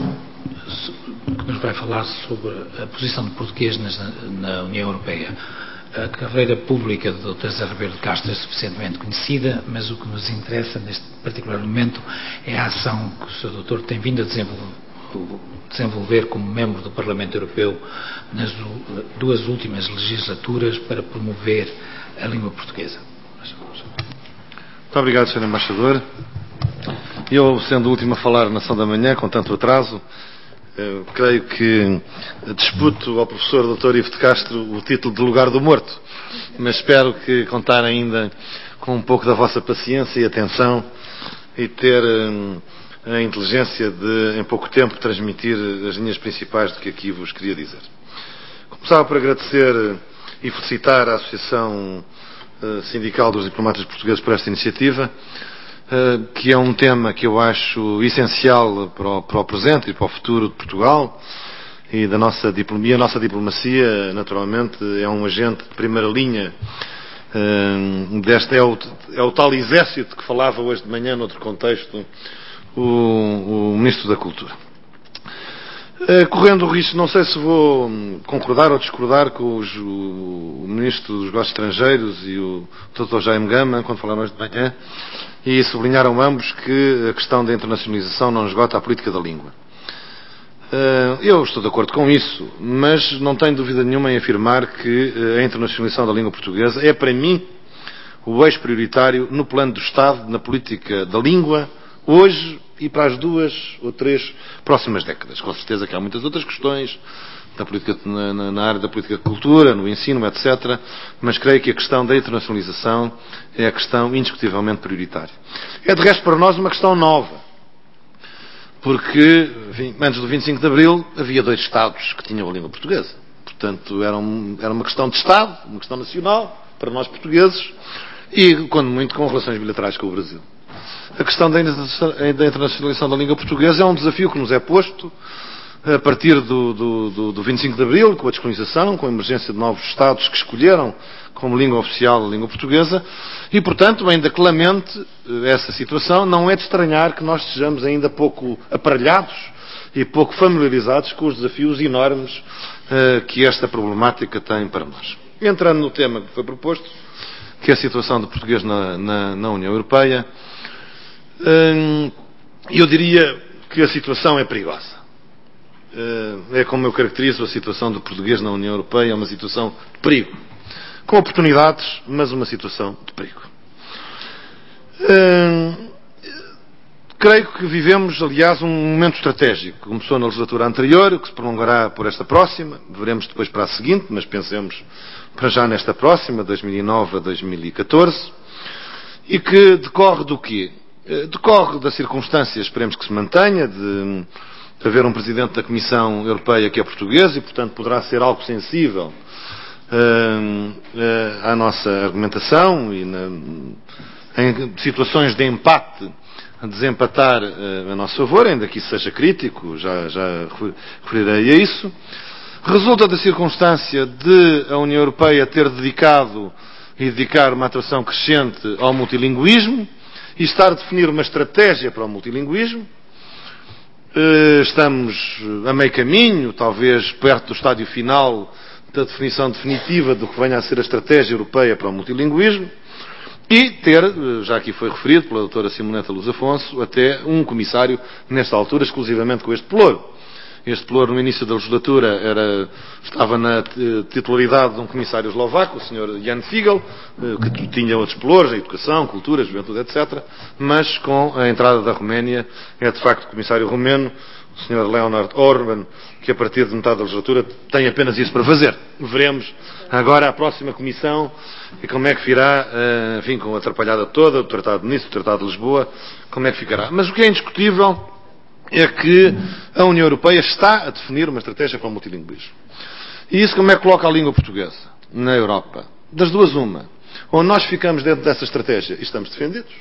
que nos vai falar sobre a posição do português na União Europeia. A carreira pública do doutor José Ribeiro de Castro é suficientemente conhecida, mas o que nos interessa neste particular momento é a ação que o senhor doutor tem vindo a desenvolver, desenvolver como membro do Parlamento Europeu nas duas últimas legislaturas para promover a língua portuguesa. Muito obrigado, senhor Embaixador. Eu, sendo o último a falar na sessão da manhã, com tanto atraso, eu creio que disputo ao professor doutor Ivo de Castro o título de lugar do morto, mas espero que contar ainda com um pouco da vossa paciência e atenção e ter hum, a inteligência de, em pouco tempo, transmitir as linhas principais do que aqui vos queria dizer. Começava por agradecer e felicitar a Associação uh, Sindical dos Diplomatas Portugueses por esta iniciativa, que é um tema que eu acho essencial para o, para o presente e para o futuro de Portugal e da nossa diplomacia. A nossa diplomacia, naturalmente, é um agente de primeira linha. Deste, é, o, é o tal exército que falava hoje de manhã, noutro contexto, o, o Ministro da Cultura. Correndo o risco, não sei se vou concordar ou discordar com os, o, o Ministro dos Negócios Estrangeiros e o doutor Jaime Gama, quando falaram hoje de manhã, e sublinharam ambos que a questão da internacionalização não esgota a política da língua. Eu estou de acordo com isso, mas não tenho dúvida nenhuma em afirmar que a internacionalização da língua portuguesa é, para mim, o eixo prioritário no plano do Estado, na política da língua, hoje e para as duas ou três próximas décadas. Com certeza que há muitas outras questões na, política, na, na área da política de cultura, no ensino, etcétera, mas creio que a questão da internacionalização é a questão indiscutivelmente prioritária. É, de resto, para nós uma questão nova, porque enfim, antes do vinte e cinco de Abril havia dois Estados que tinham a língua portuguesa. Portanto, era, um, era uma questão de Estado, uma questão nacional, para nós portugueses, e, quando muito, com relações bilaterais com o Brasil. A questão da internacionalização da língua portuguesa é um desafio que nos é posto a partir do, do, do, do vinte e cinco de Abril, com a descolonização, com a emergência de novos Estados que escolheram como língua oficial a língua portuguesa, e, portanto, ainda claramente, essa situação não é de estranhar que nós sejamos ainda pouco aparelhados e pouco familiarizados com os desafios enormes uh, que esta problemática tem para nós. Entrando no tema que foi proposto, que é a situação do português na, na, na União Europeia, uh, eu diria que a situação é perigosa. Uh, é como eu caracterizo a situação do português na União Europeia, é uma situação de perigo. Com oportunidades, mas uma situação de perigo. Uh, creio que vivemos, aliás, um momento estratégico. Começou na legislatura anterior, que se prolongará por esta próxima. Veremos depois para a seguinte, mas pensemos para já nesta próxima, dois mil e nove a dois mil e catorze. E que decorre do quê? Uh, decorre da circunstância, esperemos que se mantenha, de, de haver um Presidente da Comissão Europeia que é português e, portanto, poderá ser algo sensível Uh, uh, à nossa argumentação e na, em situações de empate desempatar uh, a nosso favor, ainda que isso seja crítico, já, já referirei a isso. Resulta da circunstância de a União Europeia ter dedicado e dedicar uma atenção crescente ao multilinguismo e estar a definir uma estratégia para o multilinguismo. Estamos a meio caminho, talvez perto do estádio final da definição definitiva do que venha a ser a estratégia europeia para o multilinguismo e ter, já aqui foi referido pela doutora Simoneta Luz Afonso, até um comissário, nesta altura, exclusivamente com este pelouro. Este pelouro, no início da legislatura, era, estava na titularidade de um comissário eslovaco, o senhor Jan Figel, que tinha outros pelouros, a educação, cultura, juventude, etcétera, mas com a entrada da Roménia, é de facto o comissário romeno, o senhor Leonard Orban, que a partir de metade da legislatura tem apenas isso para fazer. Veremos agora a próxima comissão e como é que virá, enfim, com a atrapalhada toda, o Tratado de Nice, o Tratado de Lisboa, como é que ficará. Mas o que é indiscutível é que a União Europeia está a definir uma estratégia para o multilinguismo. E isso como é que coloca a língua portuguesa na Europa? Das duas, uma. Ou nós ficamos dentro dessa estratégia e estamos defendidos,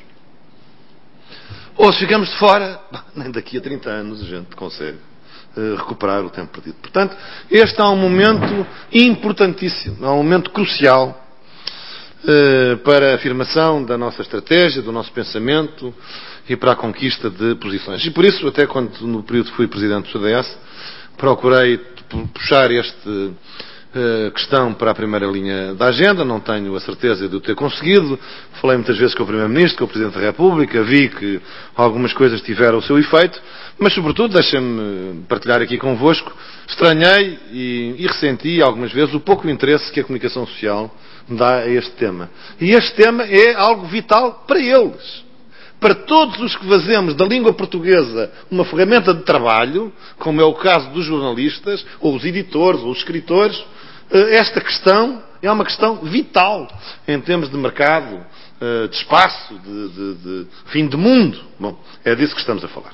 ou se ficamos de fora, nem daqui a trinta anos a gente consegue uh, recuperar o tempo perdido. Portanto, este é um momento importantíssimo, é um momento crucial uh, para a afirmação da nossa estratégia, do nosso pensamento e para a conquista de posições. E por isso, até quando no período fui Presidente do C D S, procurei puxar esta Uh, questão para a primeira linha da agenda, não tenho a certeza de o ter conseguido. Falei muitas vezes com o Primeiro-Ministro, com o Presidente da República, vi que algumas coisas tiveram o seu efeito, mas sobretudo, deixem-me partilhar aqui convosco, estranhei e, e ressenti algumas vezes o pouco interesse que a comunicação social dá a este tema. E este tema é algo vital para eles. Para todos os que fazemos da língua portuguesa uma ferramenta de trabalho, como é o caso dos jornalistas, ou os editores, ou os escritores, esta questão é uma questão vital em termos de mercado, de espaço, de, de, de fim de mundo. Bom, é disso que estamos a falar.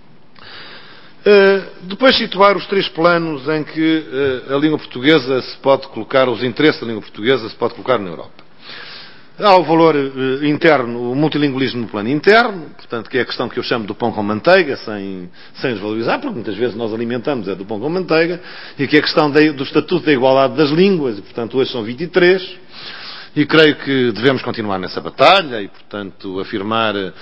Depois situar os três planos em que a língua portuguesa se pode colocar, os interesses da língua portuguesa se pode colocar na Europa. Há o valor eh, interno, o multilingualismo no plano interno, portanto, que é a questão que eu chamo do pão com manteiga, sem, sem desvalorizar, porque muitas vezes nós alimentamos é do pão com manteiga, e que é a questão de, do Estatuto da Igualdade das Línguas, e portanto hoje são vinte e três, e creio que devemos continuar nessa batalha, e portanto afirmar eh,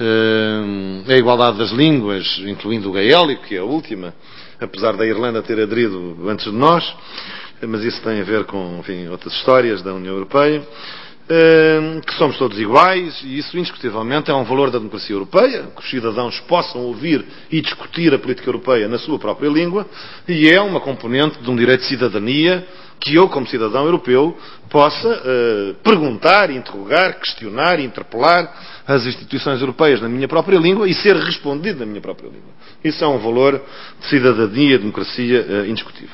a igualdade das línguas, incluindo o gaélico, que é a última, apesar da Irlanda ter aderido antes de nós, mas isso tem a ver com, enfim, outras histórias da União Europeia. Que somos todos iguais, e isso indiscutivelmente é um valor da democracia europeia, que os cidadãos possam ouvir e discutir a política europeia na sua própria língua, e é uma componente de um direito de cidadania que eu, como cidadão europeu, possa uh, perguntar, interrogar, questionar, interpelar as instituições europeias na minha própria língua e ser respondido na minha própria língua. Isso é um valor de cidadania e democracia uh, indiscutível.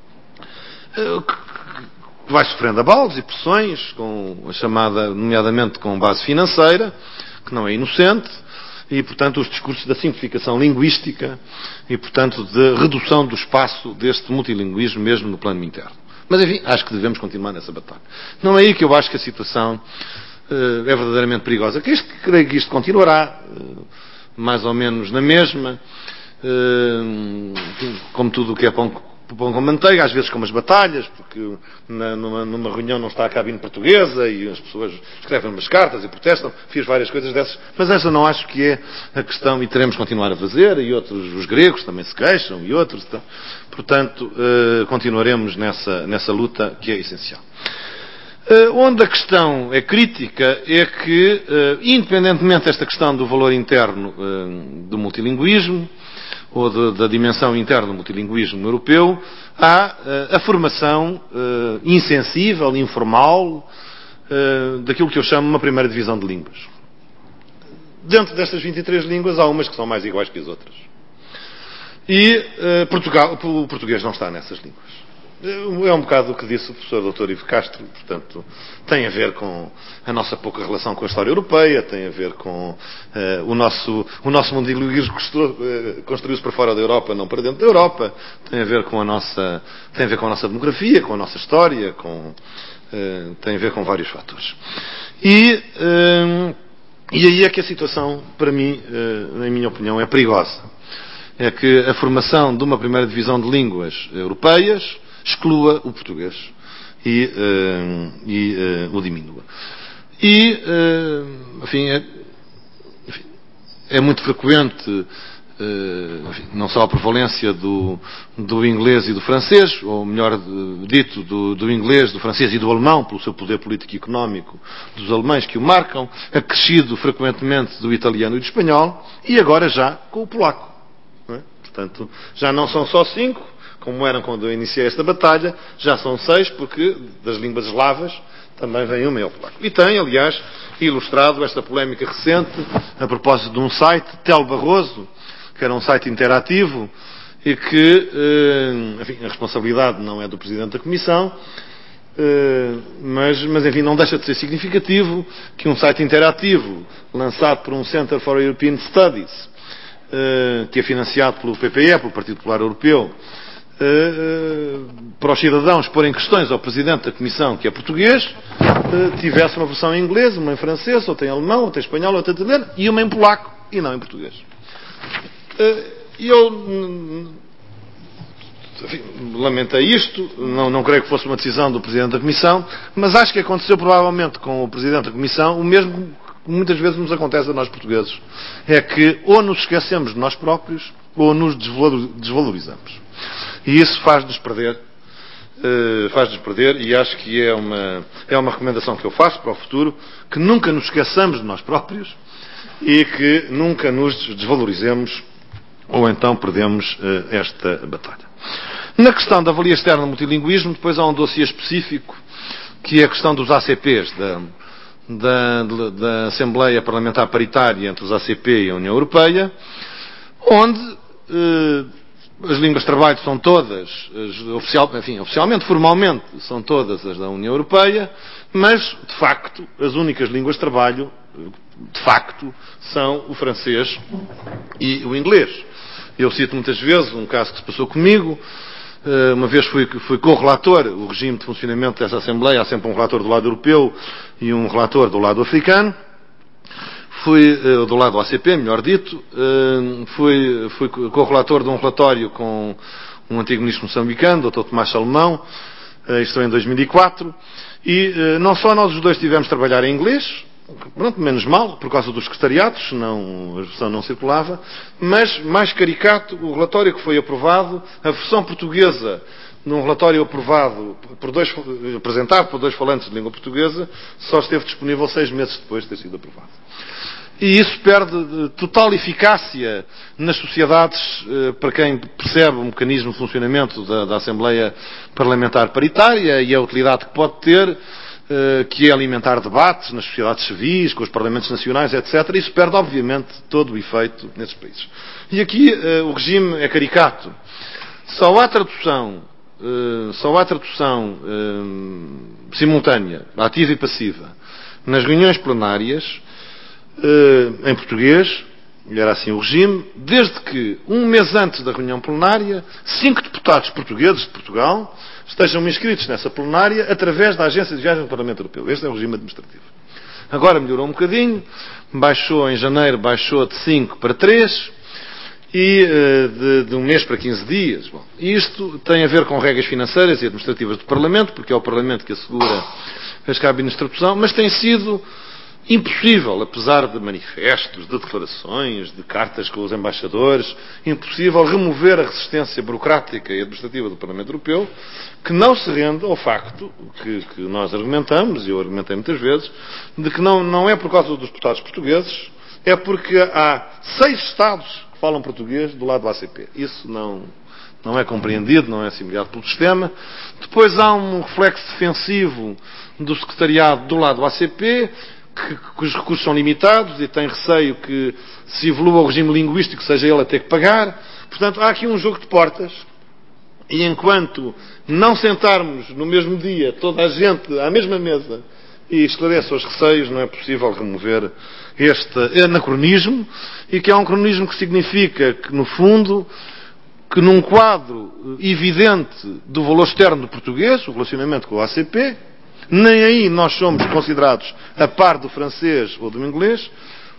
Uh, vai sofrendo abalos e pressões, com a chamada, nomeadamente com base financeira, que não é inocente, e, portanto, os discursos da simplificação linguística e, portanto, de redução do espaço deste multilinguismo mesmo no plano interno. Mas, enfim, acho que devemos continuar nessa batalha. Não é aí que eu acho que a situação uh, é verdadeiramente perigosa. Que isto, creio que isto continuará, uh, mais ou menos na mesma, uh, como tudo o que é pão pão com manteiga, às vezes com umas batalhas, porque na, numa, numa reunião não está a cabine portuguesa e as pessoas escrevem umas cartas e protestam, fiz várias coisas dessas, mas essa não acho que é a questão e teremos que continuar a fazer, e outros, os gregos também se queixam, e outros, então, portanto, uh, continuaremos nessa, nessa luta que é essencial. Uh, onde a questão é crítica é que, uh, independentemente desta questão do valor interno uh, do multilinguismo, ou de, da dimensão interna do multilinguismo europeu, há uh, a formação uh, insensível, informal, uh, daquilo que eu chamo uma primeira divisão de línguas. Dentro destas vinte e três línguas, há umas que são mais iguais que as outras. E uh, Portugal, o português não está nessas línguas. É um bocado o que disse o professor doutor Ivo Castro, portanto, tem a ver com a nossa pouca relação com a história europeia, tem a ver com uh, o nosso, o nosso mundilinguismo uh, construiu-se para fora da Europa, não para dentro da Europa, tem a ver com a nossa, tem a ver com a nossa demografia, com a nossa história, com, uh, tem a ver com vários fatores. E uh, E aí é que a situação, para mim, na minha opinião, é perigosa. É que a formação de uma primeira divisão de línguas europeias exclua o português e, uh, e uh, o diminua. E, uh, enfim, é, enfim, é muito frequente, uh, enfim, não só a prevalência do, do inglês e do francês, ou melhor dito, do, do inglês, do francês e do alemão, pelo seu poder político e económico dos alemães que o marcam, acrescido frequentemente do italiano e do espanhol, e agora já com o polaco. Não é? Portanto, já não são só cinco, como eram quando eu iniciei esta batalha, já são seis, porque das línguas eslavas também vem uma e o polaco. E tem, aliás, ilustrado esta polémica recente, a propósito de um site, Tel Barroso, que era um site interativo, e que, enfim, a responsabilidade não é do Presidente da Comissão, mas, mas, enfim, não deixa de ser significativo que um site interativo, lançado por um Center for European Studies, que é financiado pelo P P E, pelo Partido Popular Europeu, para os cidadãos porem questões ao Presidente da Comissão, que é português, tivesse uma versão em inglês, uma em francês, outra em alemão, outra em espanhol, outra em italiano, e uma em polaco, e não em português. E eu, enfim, lamentei isto, não, não creio que fosse uma decisão do Presidente da Comissão, mas acho que aconteceu provavelmente com o Presidente da Comissão o mesmo que muitas vezes nos acontece a nós portugueses. É que ou nos esquecemos de nós próprios, ou nos desvalorizamos. E isso faz-nos perder, uh, faz-nos perder, e acho que é uma, é uma recomendação que eu faço para o futuro, que nunca nos esqueçamos de nós próprios e que nunca nos desvalorizemos, ou então perdemos uh, esta batalha. Na questão da avalia externa do multilinguismo, depois há um dossiê específico, que é a questão dos A C Ps, da, da, da Assembleia Parlamentar Paritária entre os A C P e a União Europeia, onde uh, as línguas de trabalho são todas, oficial, enfim, oficialmente, formalmente, são todas as da União Europeia, mas, de facto, as únicas línguas de trabalho, de facto, são o francês e o inglês. Eu cito muitas vezes um caso que se passou comigo. Uma vez fui, fui co-relator, o regime de funcionamento dessa Assembleia, há sempre um relator do lado europeu e um relator do lado africano. Fui, do lado A C P, melhor dito, fui, fui co-relator de um relatório com um antigo ministro moçambicano, doutor Tomás Salomão, isto em dois mil e quatro, e não só nós os dois tivemos de trabalhar em inglês, pronto, menos mal, por causa dos secretariatos, senão a versão não circulava, mas, mais caricato, o relatório que foi aprovado, a versão portuguesa, num relatório aprovado por dois, apresentado por dois falantes de língua portuguesa, só esteve disponível seis meses depois de ter sido aprovado. E isso perde total eficácia nas sociedades, para quem percebe o mecanismo de funcionamento da, da Assembleia Parlamentar Paritária e a utilidade que pode ter, que é alimentar debates nas sociedades civis, com os parlamentos nacionais, etcétera. Isso perde, obviamente, todo o efeito nesses países. E aqui o regime é caricato. Só há tradução, só há tradução simultânea, ativa e passiva, nas reuniões plenárias, em português, e era assim o regime, desde que, um mês antes da reunião plenária, cinco deputados portugueses de Portugal estejam inscritos nessa plenária através da Agência de Viagens do Parlamento Europeu. Este é o regime administrativo. Agora melhorou um bocadinho, baixou em janeiro, baixou de cinco para três, e de, de um mês para quinze dias. Bom, isto tem a ver com regras financeiras e administrativas do Parlamento, porque é o Parlamento que assegura as cabines de tradução, mas tem sido impossível, apesar de manifestos, de declarações, de cartas com os embaixadores, impossível remover a resistência burocrática e administrativa do Parlamento Europeu, que não se rende ao facto que, que nós argumentamos, e eu argumentei muitas vezes, de que não, não é por causa dos deputados portugueses, é porque há seis Estados que falam português do lado do A C P. Isso não, não é compreendido, não é assimilado pelo sistema. Depois há um reflexo defensivo do secretariado do lado do A C P, Que, cujos recursos são limitados e tem receio que se evolua o regime linguístico seja ele a ter que pagar. Portanto, há aqui um jogo de portas e enquanto não sentarmos no mesmo dia toda a gente à mesma mesa e esclareça os receios, não é possível remover este anacronismo, e que é um anacronismo que significa que, no fundo, que num quadro evidente do valor externo do português, o relacionamento com o A C P, nem aí nós somos considerados a par do francês ou do inglês,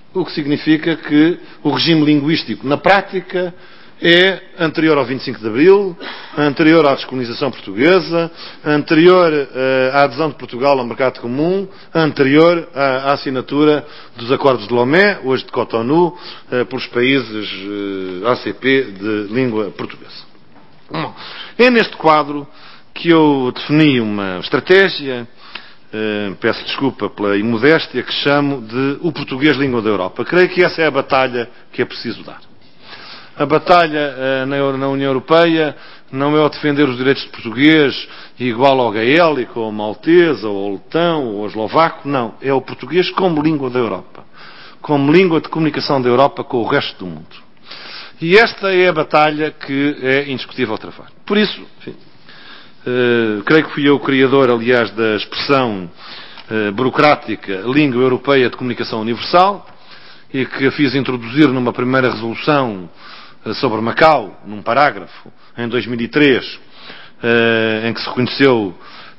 o que significa que o regime linguístico, na prática, é anterior ao vinte e cinco de Abril, anterior à descolonização portuguesa, anterior uh, à adesão de Portugal ao mercado comum, anterior à, à assinatura dos acordos de Lomé, hoje de Cotonou, uh, pelos países uh, A C P de língua portuguesa. Bom, é neste quadro que eu defini uma estratégia, uh, peço desculpa pela imodéstia, que chamo de o português língua da Europa. Creio que essa é a batalha que é preciso dar. A batalha uh, na, na União Europeia não é o defender os direitos de português igual ao gaélico, ou ao maltês, ou ao letão, ou ao eslovaco. Não. É o português como língua da Europa. Como língua de comunicação da Europa com o resto do mundo. E esta é a batalha que é indiscutível travar. Por isso, enfim, uh, creio que fui eu o criador, aliás, da expressão uh, burocrática Língua Europeia de Comunicação Universal, e que a fiz introduzir numa primeira resolução sobre Macau, num parágrafo, em dois mil e três, em que se reconheceu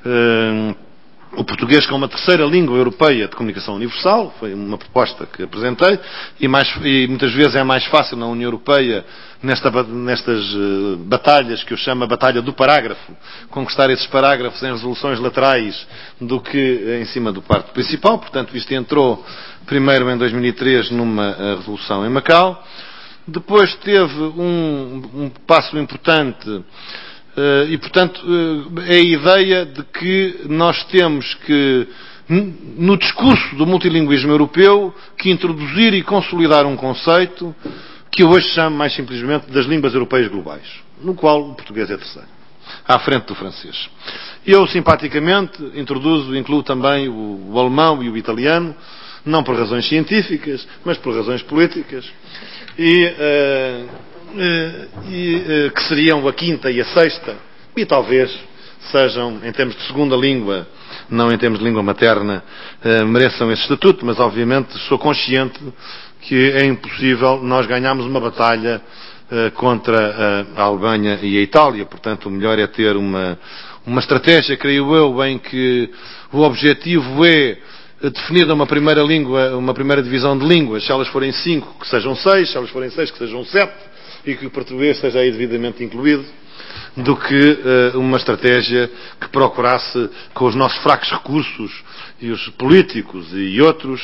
o português como a terceira língua europeia de comunicação universal. Foi uma proposta que apresentei, e, mais, e muitas vezes é mais fácil na União Europeia, nesta, nestas batalhas que eu chamo a batalha do parágrafo, conquistar esses parágrafos em resoluções laterais do que em cima do parte principal. Portanto, isto entrou primeiro em dois mil e três numa resolução em Macau. Depois teve um, um passo importante uh, e, portanto, uh, é a ideia de que nós temos que, no discurso do multilinguismo europeu, que introduzir e consolidar um conceito que eu hoje chamo mais simplesmente das línguas europeias globais, no qual o português é terceiro, à frente do francês. Eu, simpaticamente, introduzo, incluo também o, o alemão e o italiano, não por razões científicas, mas por razões políticas. E, uh, uh, e uh, que seriam a quinta e a sexta, e talvez sejam, em termos de segunda língua, não em termos de língua materna, uh, mereçam esse estatuto, mas obviamente sou consciente que é impossível nós ganharmos uma batalha uh, contra uh, a Alemanha e a Itália. Portanto, o melhor é ter uma, uma estratégia, creio eu, em que o objetivo é definida uma primeira língua, uma primeira divisão de línguas, se elas forem cinco, que sejam seis, se elas forem seis, que sejam sete, e que o português esteja aí devidamente incluído, do que uh, uma estratégia que procurasse, com os nossos fracos recursos, e os políticos e outros,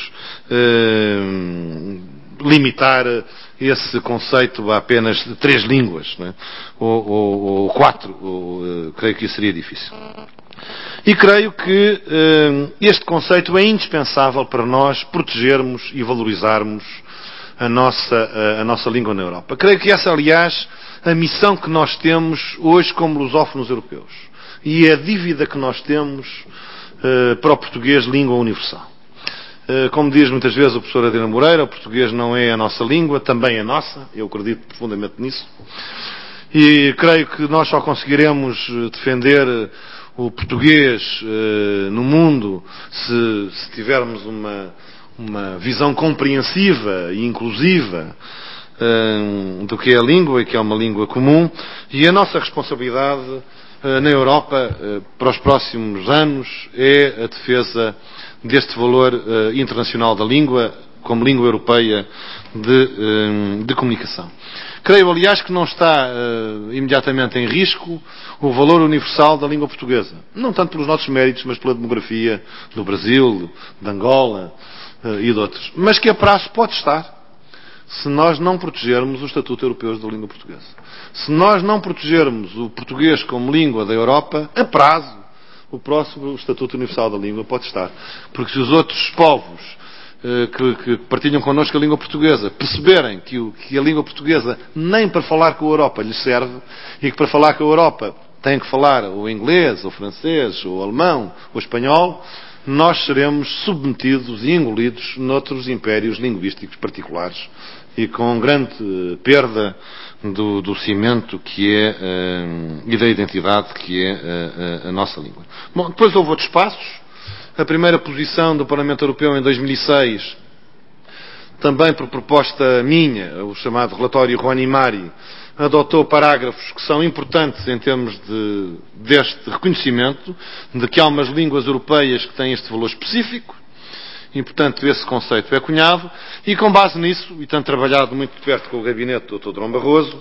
uh, limitar esse conceito a apenas três línguas, né? ou, ou, ou quatro, ou, uh, creio que isso seria difícil. E creio que uh, este conceito é indispensável para nós protegermos e valorizarmos a nossa, a, a nossa língua na Europa. Creio que essa, aliás, a missão que nós temos hoje como lusófonos europeus. E é a dívida que nós temos uh, para o português língua universal. Uh, como diz muitas vezes o professor Adriano Moreira, o português não é a nossa língua, também é nossa. Eu acredito profundamente nisso. E creio que nós só conseguiremos defender o português uh, no mundo se, se tivermos uma, uma visão compreensiva e inclusiva uh, do que é a língua, e que é uma língua comum. E a nossa responsabilidade uh, na Europa uh, para os próximos anos é a defesa deste valor uh, internacional da língua como língua europeia de, uh, de comunicação. Creio, aliás, que não está uh, imediatamente em risco o valor universal da língua portuguesa. Não tanto pelos nossos méritos, mas pela demografia do Brasil, de Angola uh, e de outros. Mas que a prazo pode estar, se nós não protegermos o Estatuto Europeu da Língua Portuguesa. Se nós não protegermos o português como língua da Europa, a prazo, o próximo Estatuto Universal da Língua pode estar. Porque se os outros povos Que, que partilham connosco a língua portuguesa perceberem que, o, que a língua portuguesa nem para falar com a Europa lhes serve, e que para falar com a Europa têm que falar o inglês, o francês, o alemão, o espanhol, nós seremos submetidos e engolidos noutros impérios linguísticos particulares, e com grande perda do, do cimento que é uh, e da identidade que é uh, a nossa língua. Bom, depois houve outros passos. A primeira posição do Parlamento Europeu em dois mil e seis, também por proposta minha, o chamado relatório Rouhani Mari, adotou parágrafos que são importantes em termos de, deste reconhecimento de que há umas línguas europeias que têm este valor específico, E, portanto, esse conceito é cunhado, e com base nisso, e tendo trabalhado muito de perto com o gabinete do doutor Durão Barroso,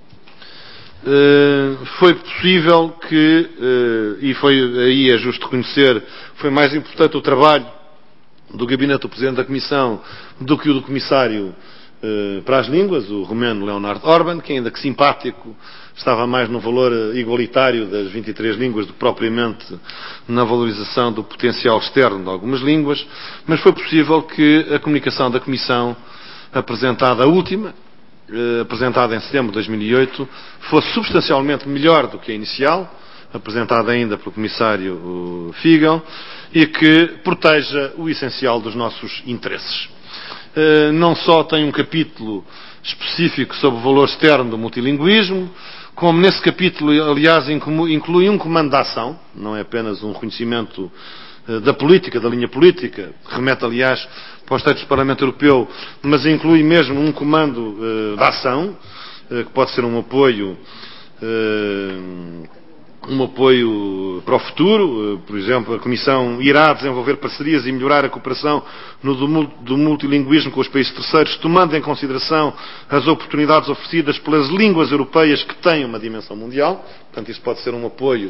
foi possível que, e foi aí é justo reconhecer, foi mais importante o trabalho do gabinete do Presidente da Comissão do que o do Comissário para as Línguas, o romeno Leonard Orban, que ainda que simpático, estava mais no valor igualitário das vinte e três línguas do que propriamente na valorização do potencial externo de algumas línguas, mas foi possível que a comunicação da Comissão, apresentada a última, apresentada em setembro de dois mil e oito, fosse substancialmente melhor do que a inicial, apresentada ainda pelo Comissário Figel, e que proteja o essencial dos nossos interesses. Não só tem um capítulo específico sobre o valor externo do multilinguismo, como nesse capítulo, aliás, inclui um comando de ação, não é apenas um reconhecimento da política, da linha política, que remete, aliás, para os textos do Parlamento Europeu, mas inclui mesmo um comando uh, de ação, uh, que pode ser um apoio, uh, um apoio para o futuro. Uh, por exemplo, a Comissão irá desenvolver parcerias e melhorar a cooperação no do, do multilinguismo com os países terceiros, tomando em consideração as oportunidades oferecidas pelas línguas europeias que têm uma dimensão mundial. Portanto, isso pode ser um apoio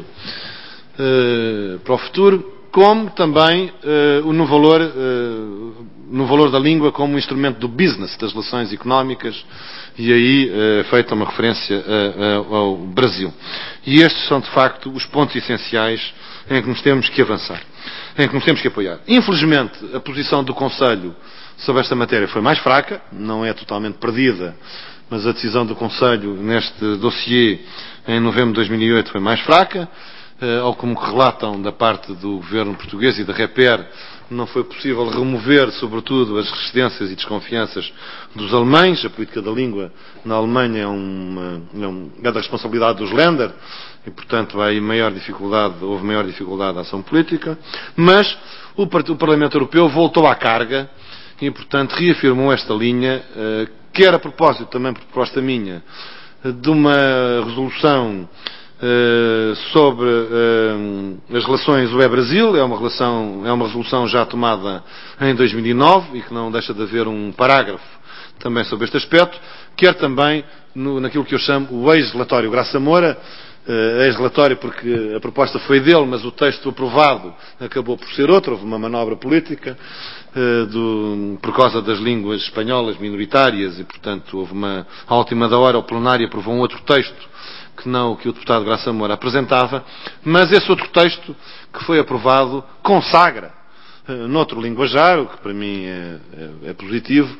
uh, para o futuro, como também uh, no, valor, uh, no valor da língua como um instrumento do business, das relações económicas, e aí uh, feita uma referência uh, uh, ao Brasil. E estes são, de facto, os pontos essenciais em que nos temos que avançar, em que nos temos que apoiar. Infelizmente, a posição do Conselho sobre esta matéria foi mais fraca, não é totalmente perdida, mas a decisão do Conselho neste dossiê em novembro de dois mil e oito foi mais fraca. Uh, ou como relatam da parte do governo português e da REPER, não foi possível remover, sobretudo, as resistências e desconfianças dos alemães. A política da língua na Alemanha é, uma, é, um, é da responsabilidade dos Länder, e, portanto, há aí maior dificuldade, houve maior dificuldade da ação política. Mas o, o Parlamento Europeu voltou à carga e, portanto, reafirmou esta linha, uh, quer a propósito, também por proposta minha, de uma resolução Uh, sobre uh, as relações U E-Brasil. É uma relação, é uma resolução já tomada em dois mil e nove e que não deixa de haver um parágrafo também sobre este aspecto, quer também no, naquilo que eu chamo o ex-relatório Graça Moura, uh, ex-relatório porque a proposta foi dele, mas o texto aprovado acabou por ser outro, houve uma manobra política uh, do, por causa das línguas espanholas minoritárias e, portanto, houve uma, à última da hora o plenário aprovou um outro texto que não o que o deputado Graça Moura apresentava, mas esse outro texto que foi aprovado consagra, uh, noutro linguajar, o que para mim é, é, é positivo,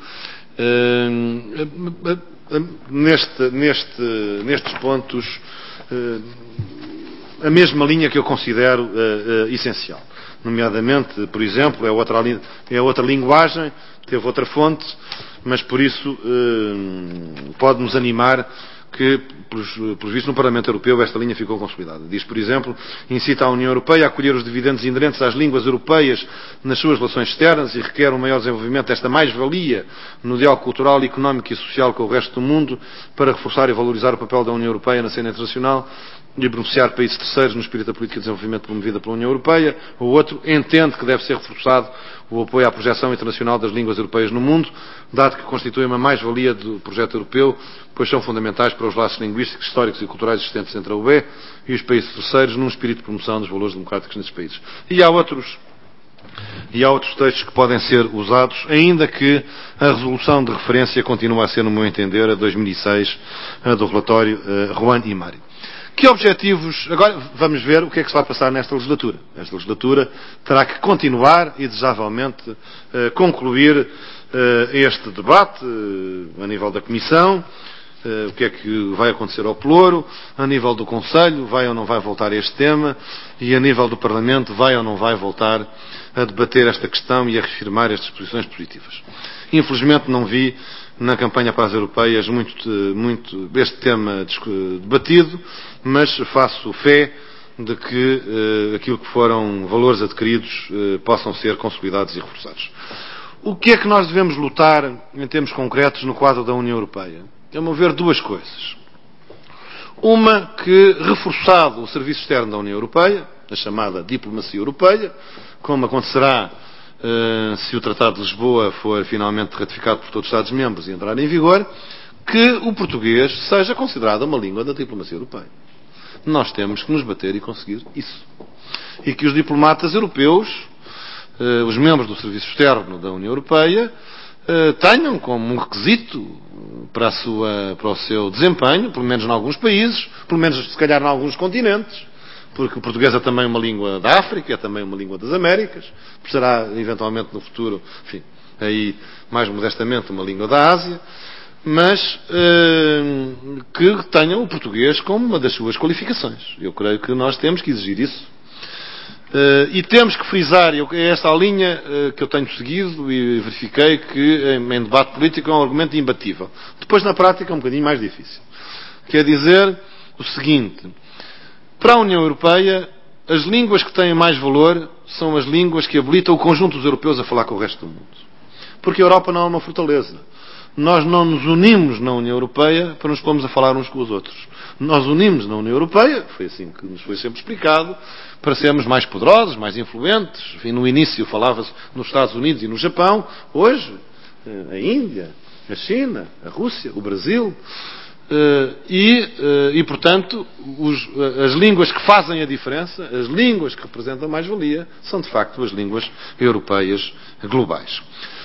uh, uh, neste, neste, nestes pontos, uh, a mesma linha que eu considero uh, uh, essencial. Nomeadamente, por exemplo, é outra, é outra linguagem, teve outra fonte, mas por isso uh, pode-nos animar que, por visto, no Parlamento Europeu esta linha ficou consolidada. Diz, por exemplo, incita a União Europeia a acolher os dividendos inerentes às línguas europeias nas suas relações externas e requer um maior desenvolvimento desta mais-valia no diálogo cultural, económico e social com o resto do mundo para reforçar e valorizar o papel da União Europeia na cena internacional e beneficiar países terceiros no espírito da política de desenvolvimento promovida pela União Europeia. O outro entende que deve ser reforçado o apoio à projeção internacional das línguas europeias no mundo, dado que constitui uma mais-valia do projeto europeu, pois são fundamentais para os laços linguísticos, históricos e culturais existentes entre a U E e os países terceiros, num espírito de promoção dos valores democráticos nesses países. E há outros, e há outros textos que podem ser usados, ainda que a resolução de referência continua a ser, no meu entender, a dois mil e seis, a do relatório uh, Juan y Mari. Que objetivos... Agora vamos ver o que é que se vai passar nesta legislatura. Esta legislatura terá que continuar e, desejavelmente, uh, concluir uh, este debate uh, a nível da Comissão, uh, o que é que vai acontecer ao Pelouro, a nível do Conselho, vai ou não vai voltar a este tema, e a nível do Parlamento, vai ou não vai voltar a debater esta questão e a reafirmar estas posições positivas. Infelizmente não vi na campanha para as europeias muito, muito este tema debatido, mas faço fé de que uh, aquilo que foram valores adquiridos uh, possam ser consolidados e reforçados. O que é que nós devemos lutar em termos concretos no quadro da União Europeia? A meu ver, duas coisas. Uma, que reforçado o serviço externo da União Europeia, a chamada diplomacia europeia, como acontecerá uh, se o Tratado de Lisboa for finalmente ratificado por todos os Estados-membros e entrar em vigor, que o português seja considerado uma língua da diplomacia europeia. Nós temos que nos bater e conseguir isso. E que os diplomatas europeus, uh, os membros do Serviço Externo da União Europeia, uh, tenham como um requisito para, a sua, para o seu desempenho, pelo menos em alguns países, pelo menos se calhar em alguns continentes, porque o português é também uma língua da África, é também uma língua das Américas, será eventualmente no futuro, enfim, aí mais modestamente uma língua da Ásia, mas eh, que tenham o português como uma das suas qualificações. Eu creio que nós temos que exigir isso. Uh, e temos que frisar, eu, é esta a linha uh, que eu tenho seguido e verifiquei que em, em debate político é um argumento imbatível. Depois na prática é um bocadinho mais difícil. Quer dizer o seguinte: para a União Europeia, as línguas que têm mais valor são as línguas que habilitam o conjunto dos europeus a falar com o resto do mundo. Porque a Europa não é uma fortaleza. Nós não nos unimos na União Europeia para nos pormos a falar uns com os outros. Nós unimos na União Europeia, foi assim que nos foi sempre explicado, para sermos mais poderosos, mais influentes. Enfim, no início falava-se nos Estados Unidos e no Japão. Hoje, a Índia, a China, a Rússia, o Brasil. E, e portanto, os, as línguas que fazem a diferença, as línguas que representam mais-valia, são de facto as línguas europeias globais.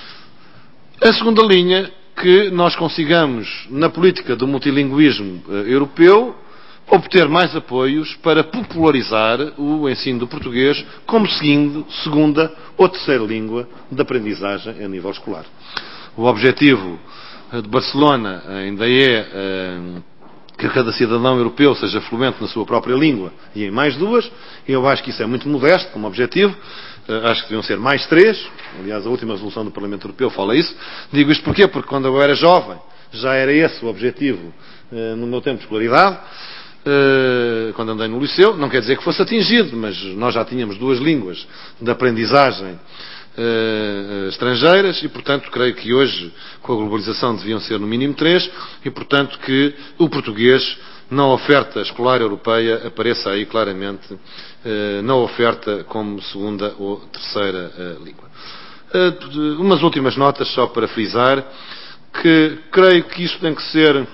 A segunda linha, que nós consigamos, na política do multilinguismo europeu, obter mais apoios para popularizar o ensino do português como seguindo, segunda ou terceira língua de aprendizagem a nível escolar. O objetivo de Barcelona ainda é que cada cidadão europeu seja fluente na sua própria língua e em mais duas. Eu acho que isso é muito modesto como objetivo. Acho que deviam ser mais três. Aliás, a última resolução do Parlamento Europeu fala isso. Digo isto porquê? Porque quando eu era jovem já era esse o objetivo no meu tempo de escolaridade. Quando andei no liceu, não quer dizer que fosse atingido, mas nós já tínhamos duas línguas de aprendizagem estrangeiras e, portanto, creio que hoje, com a globalização, deviam ser no mínimo três e, portanto, que o português, na oferta escolar europeia, apareça aí claramente na oferta como segunda ou terceira língua. Umas últimas notas só para frisar que creio que isto tem que ser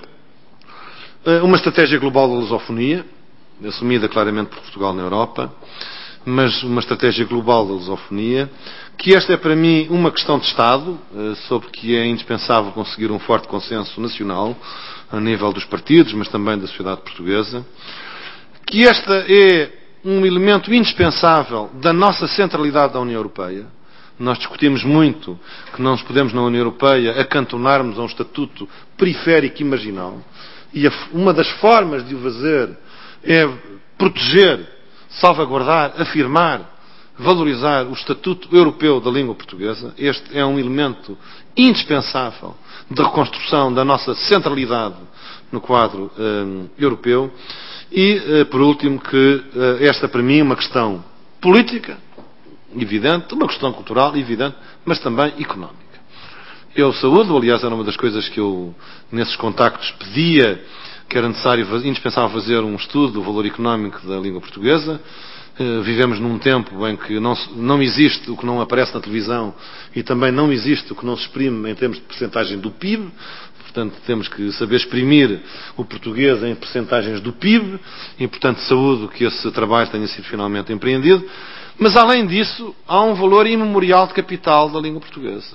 uma estratégia global da lusofonia, assumida claramente por Portugal na Europa, mas uma estratégia global da lusofonia, que esta é para mim uma questão de Estado, sobre que é indispensável conseguir um forte consenso nacional, a nível dos partidos, mas também da sociedade portuguesa, que esta é um elemento indispensável da nossa centralidade da União Europeia. Nós discutimos muito que não nos podemos, na União Europeia, acantonarmos a um estatuto periférico e marginal. E uma das formas de o fazer é proteger, salvaguardar, afirmar, valorizar o Estatuto Europeu da Língua Portuguesa. Este é um elemento indispensável de reconstrução da nossa centralidade no quadro um, europeu. E, uh, por último, que uh, esta para mim é uma questão política, evidente, uma questão cultural, evidente, mas também económica. Eu saúdo, aliás, era uma das coisas que eu, nesses contactos, pedia que era necessário, indispensável fazer um estudo do valor económico da língua portuguesa. Uh, vivemos num tempo em que não, não existe o que não aparece na televisão e também não existe o que não se exprime em termos de percentagem do P I B. Portanto, temos que saber exprimir o português em percentagens do P I B e, portanto, saúdo que esse trabalho tenha sido finalmente empreendido. Mas, além disso, há um valor imemorial de capital da língua portuguesa.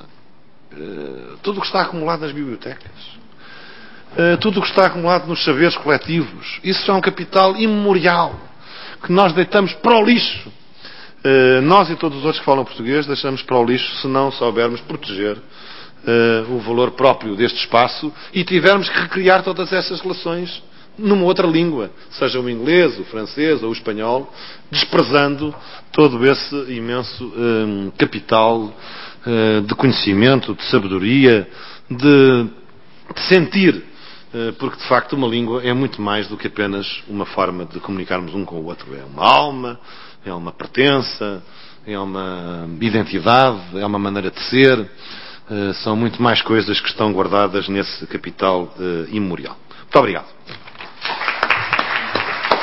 Uh, tudo o que está acumulado nas bibliotecas, uh, tudo o que está acumulado nos saberes coletivos, isso é um capital imemorial que nós deitamos para o lixo. Uh, nós e todos os outros que falam português deixamos para o lixo se não soubermos proteger uh, o valor próprio deste espaço e tivermos que recriar todas essas relações numa outra língua, seja o inglês, o francês ou o espanhol, desprezando todo esse imenso um, capital uh, de conhecimento, de sabedoria, de, de sentir. Porque, de facto, uma língua é muito mais do que apenas uma forma de comunicarmos um com o outro. É uma alma, é uma pertença, é uma identidade, é uma maneira de ser. São muito mais coisas que estão guardadas nesse capital imemorial. Muito obrigado.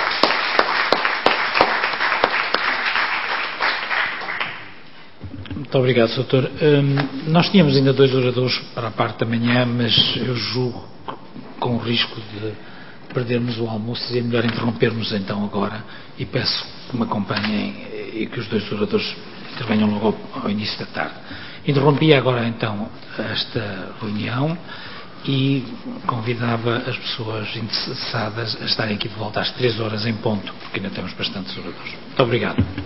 Muito Muito obrigado, doutor Um, nós tínhamos ainda dois oradores para a parte da manhã, mas eu julgo, com o risco de perdermos o almoço, seria melhor interrompermos então agora e peço que me acompanhem e que os dois oradores intervenham logo ao, ao início da tarde. Interrompia agora então esta reunião e convidava as pessoas interessadas a estarem aqui de volta às três horas em ponto, porque ainda temos bastantes oradores. Muito obrigado.